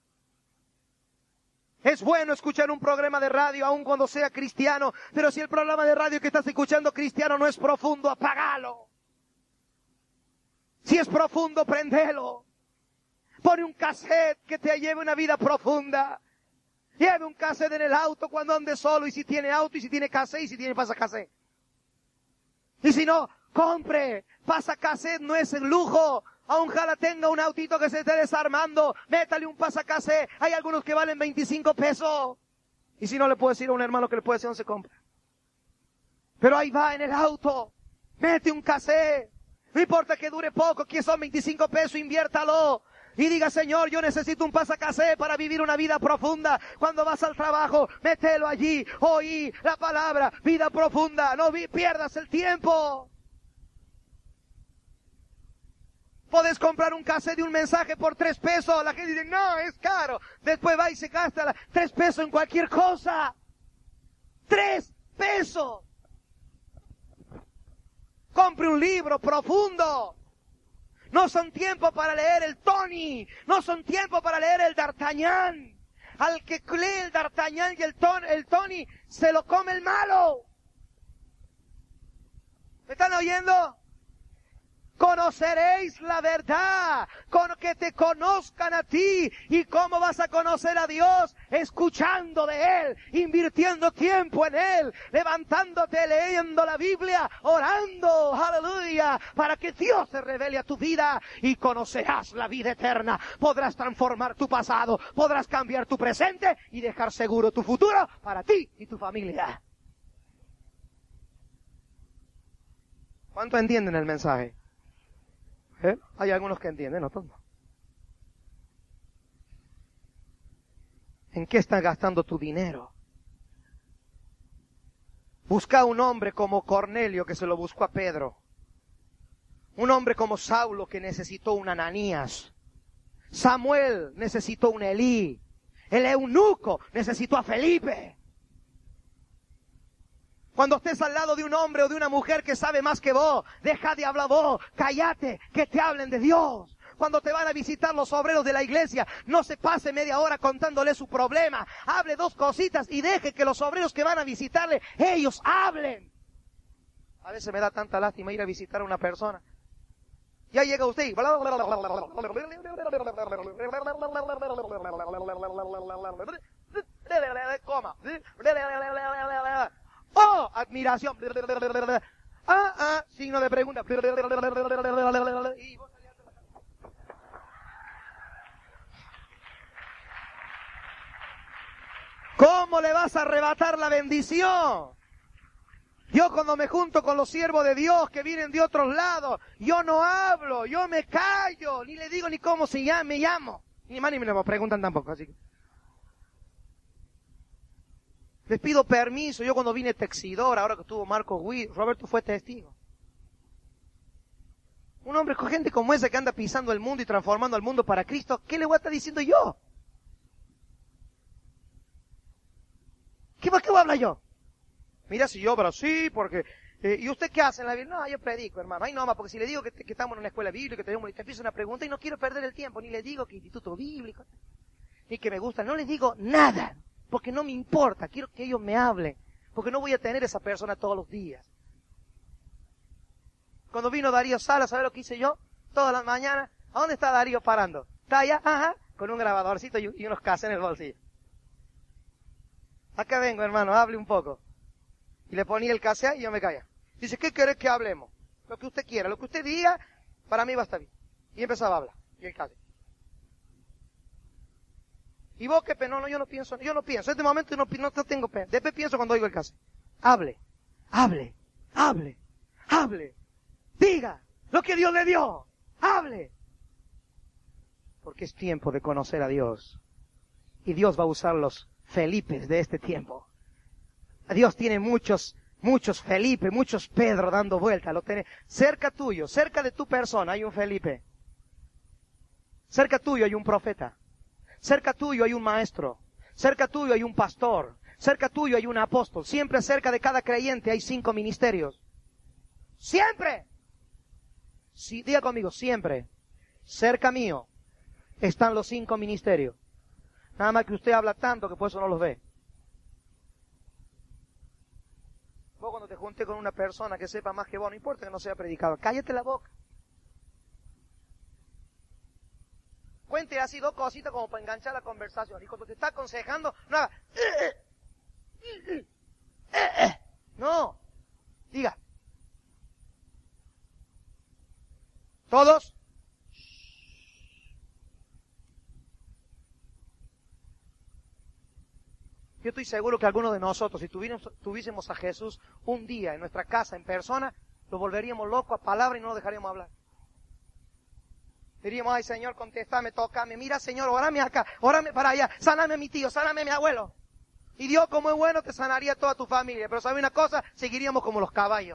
Es bueno escuchar un programa de radio aun cuando sea cristiano, pero si el programa de radio que estás escuchando cristiano no es profundo, apagalo. Si es profundo, prendelo. Pone un cassette que te lleve una vida profunda. Lleve un cassette en el auto cuando ande solo, y si tiene auto, y si tiene cassette, y si tiene pasacassette. Y si no, compre. Pasacassette no es el lujo. Ojalá tenga un autito que se esté desarmando, métale un pasacassette. Hay algunos que valen veinticinco pesos. Y si no, le puedo decir a un hermano que le puede decir dónde se compra. Pero ahí va en el auto, mete un cassette. No importa que dure poco, que son veinticinco pesos, inviértalo. Y diga, Señor, yo necesito un pasacassette para vivir una vida profunda. Cuando vas al trabajo, mételo allí. Oí la palabra, vida profunda. No vi, pierdas el tiempo. Podés comprar un cassette de un mensaje por tres pesos. La gente dice, no, es caro. Después va y se gasta la, tres pesos en cualquier cosa. Tres pesos. Compre un libro profundo. No son tiempo para leer el Tony. No son tiempo para leer el D'Artagnan. Al que lee el D'Artagnan y el, ton, el Tony, se lo come el malo. ¿Me están oyendo? Conoceréis la verdad, con que te conozcan a ti. ¿Y cómo vas a conocer a Dios? Escuchando de Él, invirtiendo tiempo en Él, levantándote, leyendo la Biblia, orando, aleluya, para que Dios se revele a tu vida y conocerás la vida eterna. Podrás transformar tu pasado, podrás cambiar tu presente y dejar seguro tu futuro para ti y tu familia. ¿Cuánto entienden el mensaje? ¿Eh? Hay algunos que entienden, no todos. ¿En qué estás gastando tu dinero? Busca un hombre como Cornelio que se lo buscó a Pedro. Un hombre como Saulo que necesitó un Ananías. Samuel necesitó un Elí. El eunuco necesitó a Felipe. Cuando estés al lado de un hombre o de una mujer que sabe más que vos, deja de hablar vos, cállate, que te hablen de Dios. Cuando te van a visitar los obreros de la iglesia, no se pase media hora contándole su problema. Hable dos cositas y deje que los obreros que van a visitarle, ellos hablen. A veces me da tanta lástima ir a visitar a una persona. Ya llega usted y... Coma. ¡Oh! Admiración. Ah, ah, signo de pregunta. Y vos salías de la casa. ¿Cómo le vas a arrebatar la bendición? Yo cuando me junto con los siervos de Dios que vienen de otros lados, yo no hablo, yo me callo, ni le digo ni cómo se llama, me llamo. Ni más ni me lo preguntan tampoco, así que. Les pido permiso, yo cuando vine Texidor, ahora que estuvo Marco Witt, Roberto fue testigo. Un hombre con gente como ese que anda pisando el mundo y transformando al mundo para Cristo, ¿qué le voy a estar diciendo yo? ¿Qué va, qué voy a hablar yo? Mira si yo, pero sí, porque... Eh, ¿Y usted qué hace en la Biblia? No, yo predico, hermano. Ay, no, más, porque si le digo que, que estamos en una escuela bíblica, que tenemos, te empiezo una pregunta y no quiero perder el tiempo, ni le digo que instituto bíblico, ni que me gusta, no les digo nada, porque no me importa, quiero que ellos me hablen, porque no voy a tener esa persona todos los días. Cuando vino Darío Sala, ¿sabe lo que hice yo? Todas las mañanas, ¿a dónde está Darío parando? Está allá, ajá, con un grabadorcito y, y unos cassettes en el bolsillo. Acá vengo, hermano, hable un poco. Y le ponía el cassette y yo me callaba. Dice, ¿qué querés que hablemos? Lo que usted quiera, lo que usted diga, para mí va a estar bien. Y empezaba a hablar, y el cassette. Y vos qué pena, no, no, yo no pienso, yo no pienso, en este momento no, no tengo pena. Después pienso cuando oigo el cassette. Hable, hable, hable, hable. Diga lo que Dios le dio. Hable. Porque es tiempo de conocer a Dios. Y Dios va a usar los Felipes de este tiempo. Dios tiene muchos, muchos Felipe, muchos Pedro dando vuelta. Lo tiene cerca tuyo, cerca de tu persona hay un Felipe. Cerca tuyo hay un profeta. Cerca tuyo hay un maestro. Cerca tuyo hay un pastor. Cerca tuyo hay un apóstol. Siempre cerca de cada creyente hay cinco ministerios. Siempre. Sí, diga conmigo, siempre. Cerca mío están los cinco ministerios. Nada más que usted habla tanto que por eso no los ve. Vos cuando te juntes con una persona que sepa más que vos, no importa que no sea predicador, cállate la boca. Cuente así dos cositas como para enganchar la conversación. Y cuando te está aconsejando, no haga... No. Diga. ¿Todos? Yo estoy seguro que algunos de nosotros, si tuviésemos a Jesús un día en nuestra casa, en persona, lo volveríamos loco a palabra y no lo dejaríamos hablar. Diríamos, ay Señor, contéstame, tócame, mira Señor, órame acá, órame para allá, sáname a mi tío, sáname a mi abuelo. Y Dios, como es bueno, te sanaría toda tu familia. Pero ¿sabe una cosa? Seguiríamos como los caballos.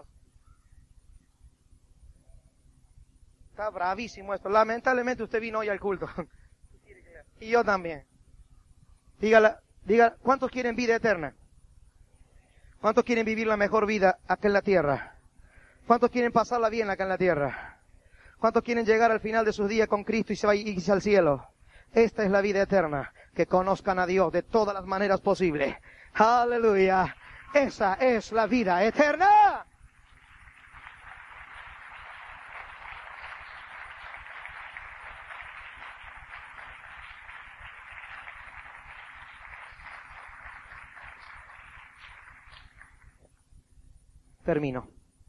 Está bravísimo esto. Lamentablemente usted vino hoy al culto. Y yo también. Dígala, diga, ¿cuántos quieren vida eterna? ¿Cuántos quieren vivir la mejor vida acá en la tierra? ¿Cuántos quieren pasarla bien acá en la tierra? ¿Cuántos quieren llegar al final de sus días con Cristo y se va a irse al cielo? Esta es la vida eterna, que conozcan a Dios de todas las maneras posibles. Aleluya. Esa es la vida eterna. Termino.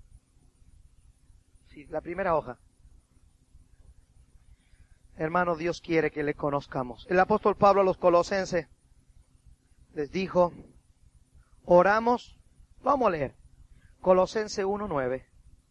Sí, la primera hoja. Hermanos, Dios quiere que le conozcamos. El apóstol Pablo a los colosenses les dijo, oramos, vamos a leer, Colosenses uno nueve.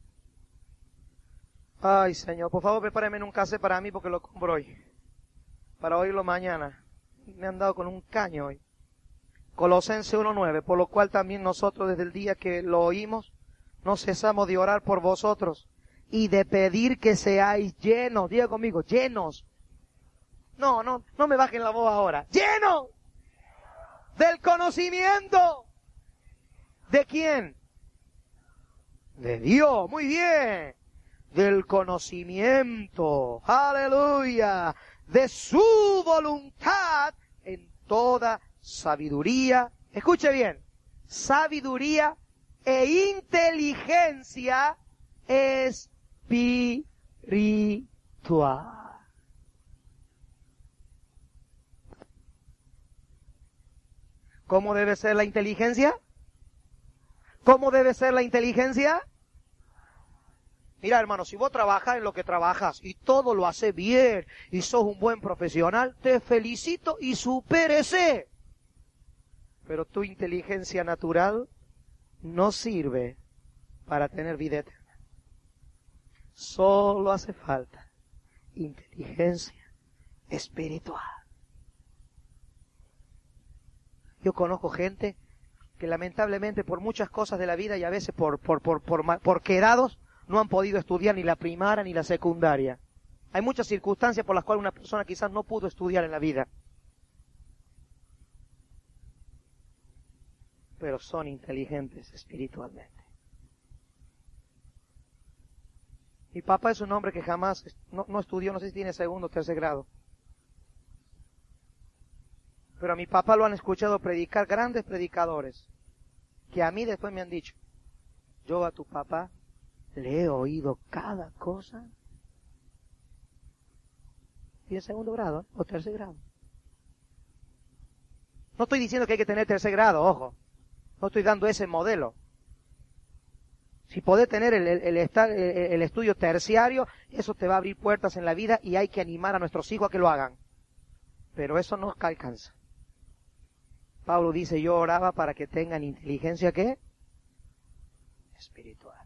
Ay, Señor, por favor, prepárame un cassette para mí porque lo compro hoy, para oírlo mañana. Me han dado con un caño hoy. Colosenses uno nueve, por lo cual también nosotros desde el día que lo oímos, no cesamos de orar por vosotros y de pedir que seáis llenos. Diga conmigo, llenos. No, no, no me bajen la voz ahora. Llenos del conocimiento. ¿De quién? De Dios. Muy bien. Del conocimiento. Aleluya. De su voluntad en toda sabiduría. Escuche bien. Sabiduría e inteligencia espiritual. ¿Cómo debe ser la inteligencia? ¿Cómo debe ser la inteligencia? Mira, hermano, si vos trabajas en lo que trabajas y todo lo haces bien y sos un buen profesional, te felicito y supérese. Pero tu inteligencia natural no sirve para tener vida eterna. Solo hace falta inteligencia espiritual. Yo conozco gente que lamentablemente por muchas cosas de la vida y a veces por, por, por, por, por quedados no han podido estudiar ni la primaria ni la secundaria. Hay muchas circunstancias por las cuales una persona quizás no pudo estudiar en la vida. Pero son inteligentes espiritualmente. Mi papá es un hombre que jamás, no, no estudió, no sé si tiene segundo o tercer grado. Pero a mi papá lo han escuchado predicar grandes predicadores, que a mí después me han dicho, yo a tu papá le he oído cada cosa. Tiene segundo grado, ¿eh? O tercer grado. No estoy diciendo que hay que tener tercer grado, ojo. No estoy dando ese modelo. Si podés tener el, el, el, estar, el, el estudio terciario, eso te va a abrir puertas en la vida y hay que animar a nuestros hijos a que lo hagan. Pero eso no alcanza. Pablo dice, yo oraba para que tengan inteligencia, ¿qué? Espiritual.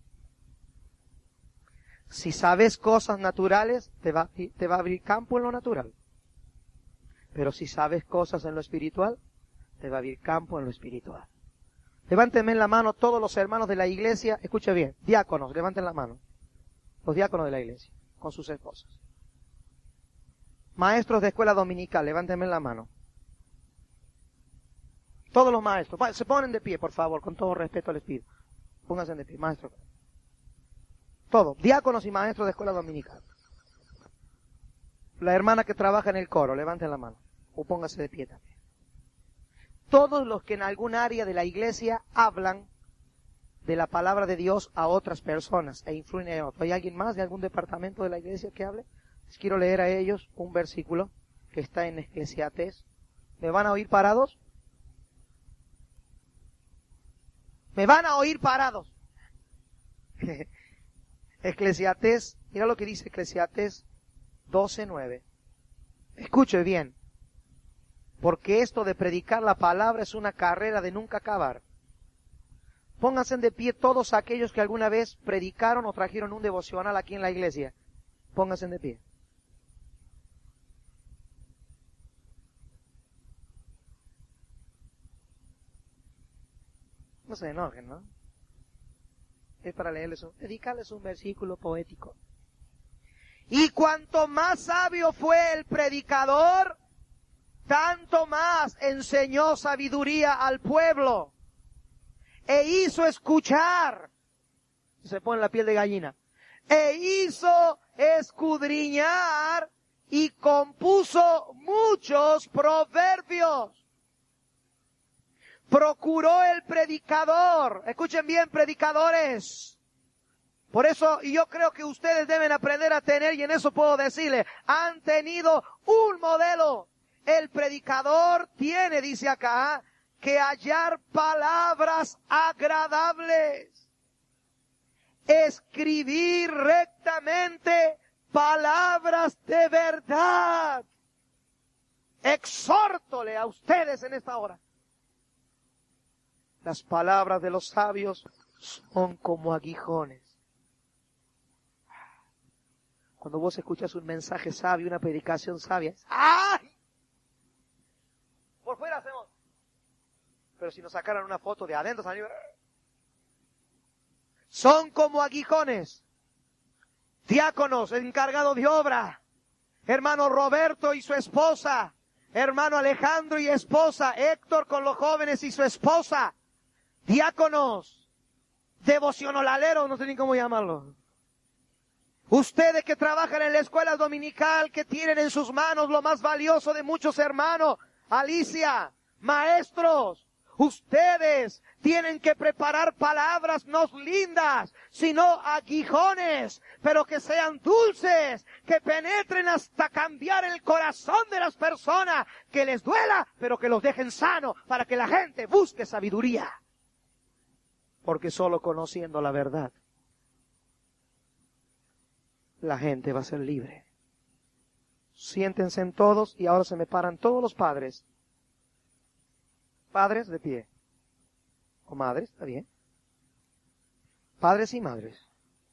Si sabes cosas naturales, te va, te va a abrir campo en lo natural. Pero si sabes cosas en lo espiritual, te va a abrir campo en lo espiritual. Levántenme en la mano todos los hermanos de la iglesia, escuche bien, diáconos, levanten la mano. Los diáconos de la iglesia, con sus esposas. Maestros de escuela dominical, levántenme en la mano. Todos los maestros, se ponen de pie, por favor, con todo respeto al Espíritu. Pónganse de pie, maestros. Todos, diáconos y maestros de escuela dominical. La hermana que trabaja en el coro, levanten la mano. O póngase de pie también. Todos los que en algún área de la iglesia hablan de la palabra de Dios a otras personas e influyen en otros. ¿Hay alguien más de algún departamento de la iglesia que hable? Les quiero leer a ellos un versículo que está en Eclesiastés. ¿Me van a oír parados? ¿Me van a oír parados? Eclesiastés, mira lo que dice Eclesiastés doce nueve. Escuche bien. Porque esto de predicar la palabra es una carrera de nunca acabar. Pónganse de pie todos aquellos que alguna vez predicaron o trajeron un devocional aquí en la iglesia. Pónganse de pie. No se enojen, ¿no? Es para leerles un, dedicarles un versículo poético. Y cuanto más sabio fue el predicador, tanto más enseñó sabiduría al pueblo, e hizo escuchar, se pone la piel de gallina, e hizo escudriñar y compuso muchos proverbios. Procuró el predicador, escuchen bien, predicadores. Por eso yo creo que ustedes deben aprender a tener, y en eso puedo decirle, han tenido un modelo. El predicador tiene, dice acá, que hallar palabras agradables, escribir rectamente palabras de verdad. Exhórtole a ustedes en esta hora. Las palabras de los sabios son como aguijones. Cuando vos escuchas un mensaje sabio, una predicación sabia, ¡ay! Por fuera hacemos. Pero si nos sacaran una foto de adentro, salió. Son como aguijones. Diáconos, encargado de obra. Hermano Roberto y su esposa. Hermano Alejandro y esposa. Héctor con los jóvenes y su esposa. Diáconos. Devocionolaleros, no sé ni cómo llamarlo. Ustedes que trabajan en la escuela dominical, que tienen en sus manos lo más valioso de muchos hermanos. Alicia, maestros, ustedes tienen que preparar palabras no lindas, sino aguijones, pero que sean dulces, que penetren hasta cambiar el corazón de las personas, que les duela, pero que los dejen sanos, para que la gente busque sabiduría. Porque solo conociendo la verdad, la gente va a ser libre. Siéntense en todos y ahora se me paran todos los padres. Padres de pie. O madres, está bien. Padres y madres.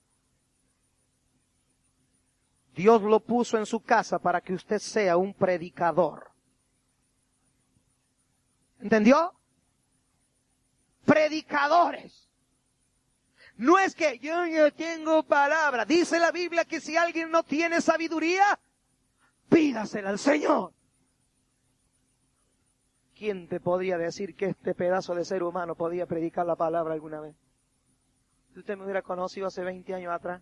Dios lo puso en su casa para que usted sea un predicador. ¿Entendió? Predicadores. No es que yo no tengo palabra. Dice la Biblia que si alguien no tiene sabiduría, pídasela al Señor. ¿Quién te podría decir que este pedazo de ser humano podía predicar la palabra alguna vez? Si usted me hubiera conocido hace veinte años atrás.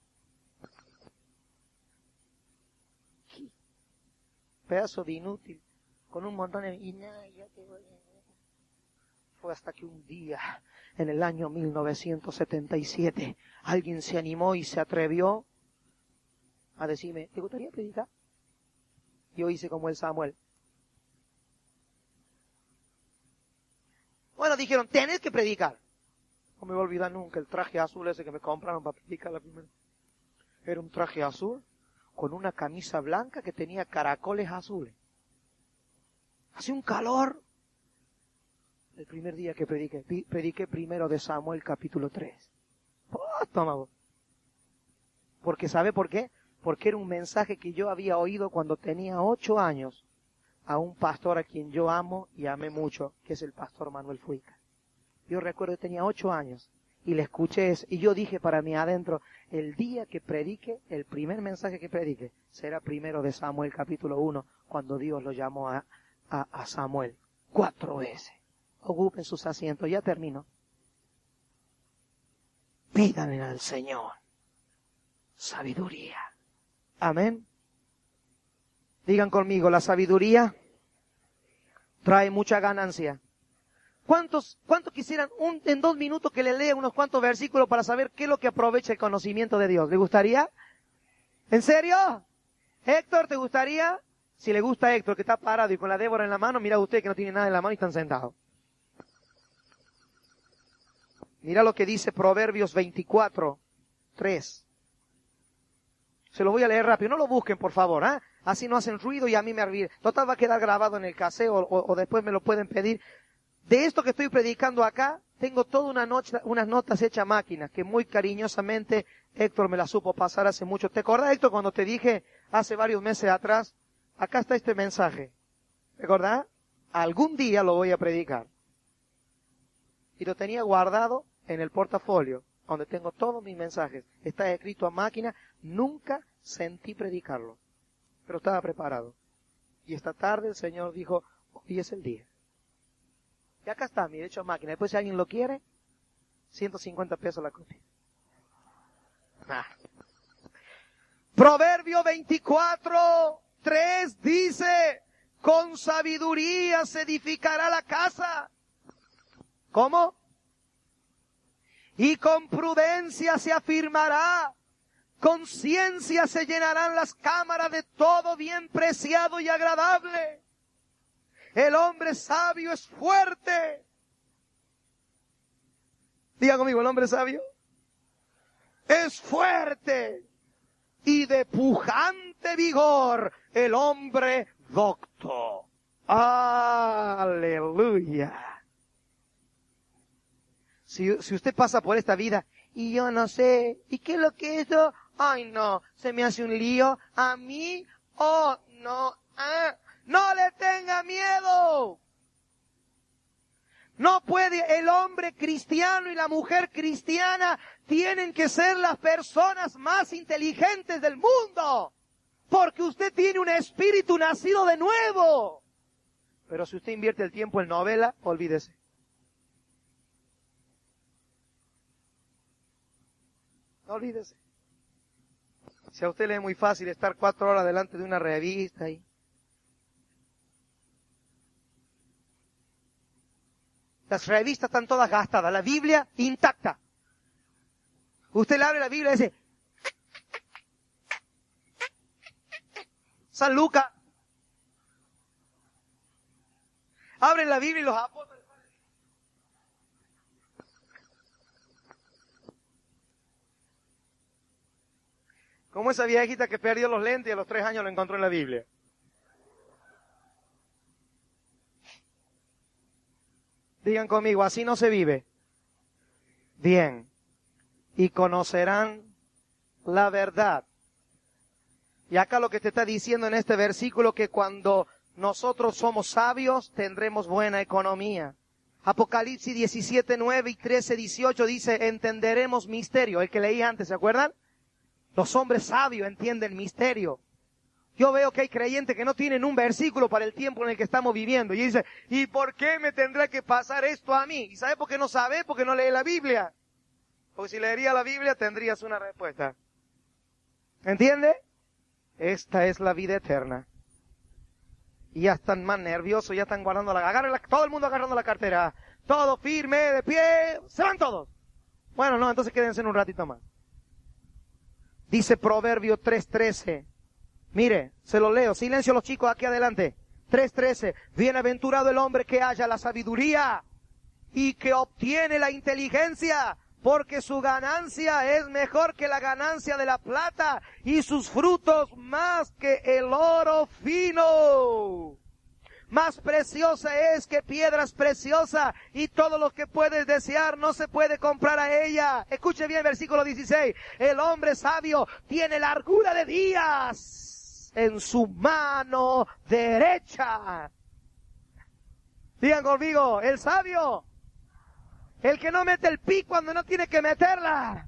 ¿Qué? Pedazo de inútil, con un montón de... Y nada, yo te voy a... Fue hasta que un día, en el año mil novecientos setenta y siete, alguien se animó y se atrevió a decirme, ¿te gustaría predicar? Yo hice como el Samuel. Bueno, dijeron, tenés que predicar. No me voy a olvidar nunca el traje azul ese que me compraron para predicar la primera. Era un traje azul con una camisa blanca que tenía caracoles azules. Hacía un calor. El primer día que prediqué, prediqué primero de Samuel capítulo tres. ¡Oh, toma vos! Porque, ¿sabe por qué? Porque era un mensaje que yo había oído cuando tenía ocho años a un pastor a quien yo amo y amé mucho, que es el pastor Manuel Fuica. Yo recuerdo que tenía ocho años y le escuché eso, y yo dije para mí adentro, el día que predique, el primer mensaje que predique, será primero de Samuel capítulo uno, cuando Dios lo llamó a, a, a Samuel cuatro veces. Ocupen sus asientos, ya termino. Pídanle al Señor sabiduría. Amén. Digan conmigo, la sabiduría trae mucha ganancia. ¿Cuántos, cuántos quisieran un, en dos minutos que le lea unos cuantos versículos para saber qué es lo que aprovecha el conocimiento de Dios? ¿Le gustaría? ¿En serio? Héctor, ¿te gustaría? Si le gusta a Héctor, que está parado y con la Débora en la mano, mira usted que no tiene nada en la mano y están sentados. Mira lo que dice Proverbios veinticuatro, tres. Se lo voy a leer rápido. No lo busquen, por favor, ¿eh? Así no hacen ruido y a mí me arruina. Total va a quedar grabado en el cassette o, o, o después me lo pueden pedir. De esto que estoy predicando acá, tengo toda una noche, unas notas hechas a máquina, que muy cariñosamente Héctor me las supo pasar hace mucho. ¿Te acordás, Héctor, cuando te dije hace varios meses atrás, acá está este mensaje? ¿Te acordás? Algún día lo voy a predicar. Y lo tenía guardado en el portafolio, donde tengo todos mis mensajes. Está escrito a máquina, nunca sentí predicarlo, pero estaba preparado. Y esta tarde el Señor dijo, hoy es el día. Y acá está, mi hecho a máquina. Después si alguien lo quiere, ciento cincuenta pesos la copia. Ah. Proverbio veinticuatro, tres dice, con sabiduría se edificará la casa. ¿Cómo? Y con prudencia se afirmará. Con ciencia se llenarán las cámaras de todo bien preciado y agradable. El hombre sabio es fuerte. Diga conmigo, el hombre sabio es fuerte y de pujante vigor el hombre docto. Aleluya. Si, si usted pasa por esta vida y yo no sé, ¿y qué es lo que es eso? Ay no, se me hace un lío. A mí, oh no, ah. No le tenga miedo. No puede, el hombre cristiano y la mujer cristiana tienen que ser las personas más inteligentes del mundo. Porque usted tiene un espíritu nacido de nuevo. Pero si usted invierte el tiempo en novela, olvídese. No olvídese. Si a usted le es muy fácil estar cuatro horas delante de una revista y las revistas están todas gastadas, la Biblia intacta. Usted le abre la Biblia y dice, San Lucas. Abren la Biblia y los apóstoles. Como esa viejita que perdió los lentes y a los tres años lo encontró en la Biblia. Digan conmigo, así no se vive. Bien. Y conocerán la verdad. Y acá lo que te está diciendo en este versículo, que cuando nosotros somos sabios, tendremos buena economía. Apocalipsis diecisiete, nueve y trece, dieciocho dice, entenderemos misterio. El que leí antes, ¿se acuerdan? Los hombres sabios entienden misterio. Yo veo que hay creyentes que no tienen un versículo para el tiempo en el que estamos viviendo. Y dice, ¿y por qué me tendrá que pasar esto a mí? ¿Y sabe por qué no sabe? Porque no lee la Biblia. Porque si leería la Biblia tendrías una respuesta. ¿Entiende? Esta es la vida eterna. Y ya están más nerviosos, ya están guardando la... Agarren la, todo el mundo agarrando la cartera. Todo firme, de pie. Se van todos. Bueno, no, entonces quédense un ratito más. Dice Proverbio tres trece. Mire, se lo leo. Silencio los chicos aquí adelante. tres trece. Bienaventurado el hombre que halla la sabiduría y que obtiene la inteligencia, porque su ganancia es mejor que la ganancia de la plata y sus frutos más que el oro fino. Más preciosa es que piedras preciosas, y todo lo que puedes desear no se puede comprar a ella. Escuche bien versículo dieciséis. El hombre sabio tiene largura de días en su mano derecha. Digan conmigo, el sabio, el que no mete el pi cuando no tiene que meterla.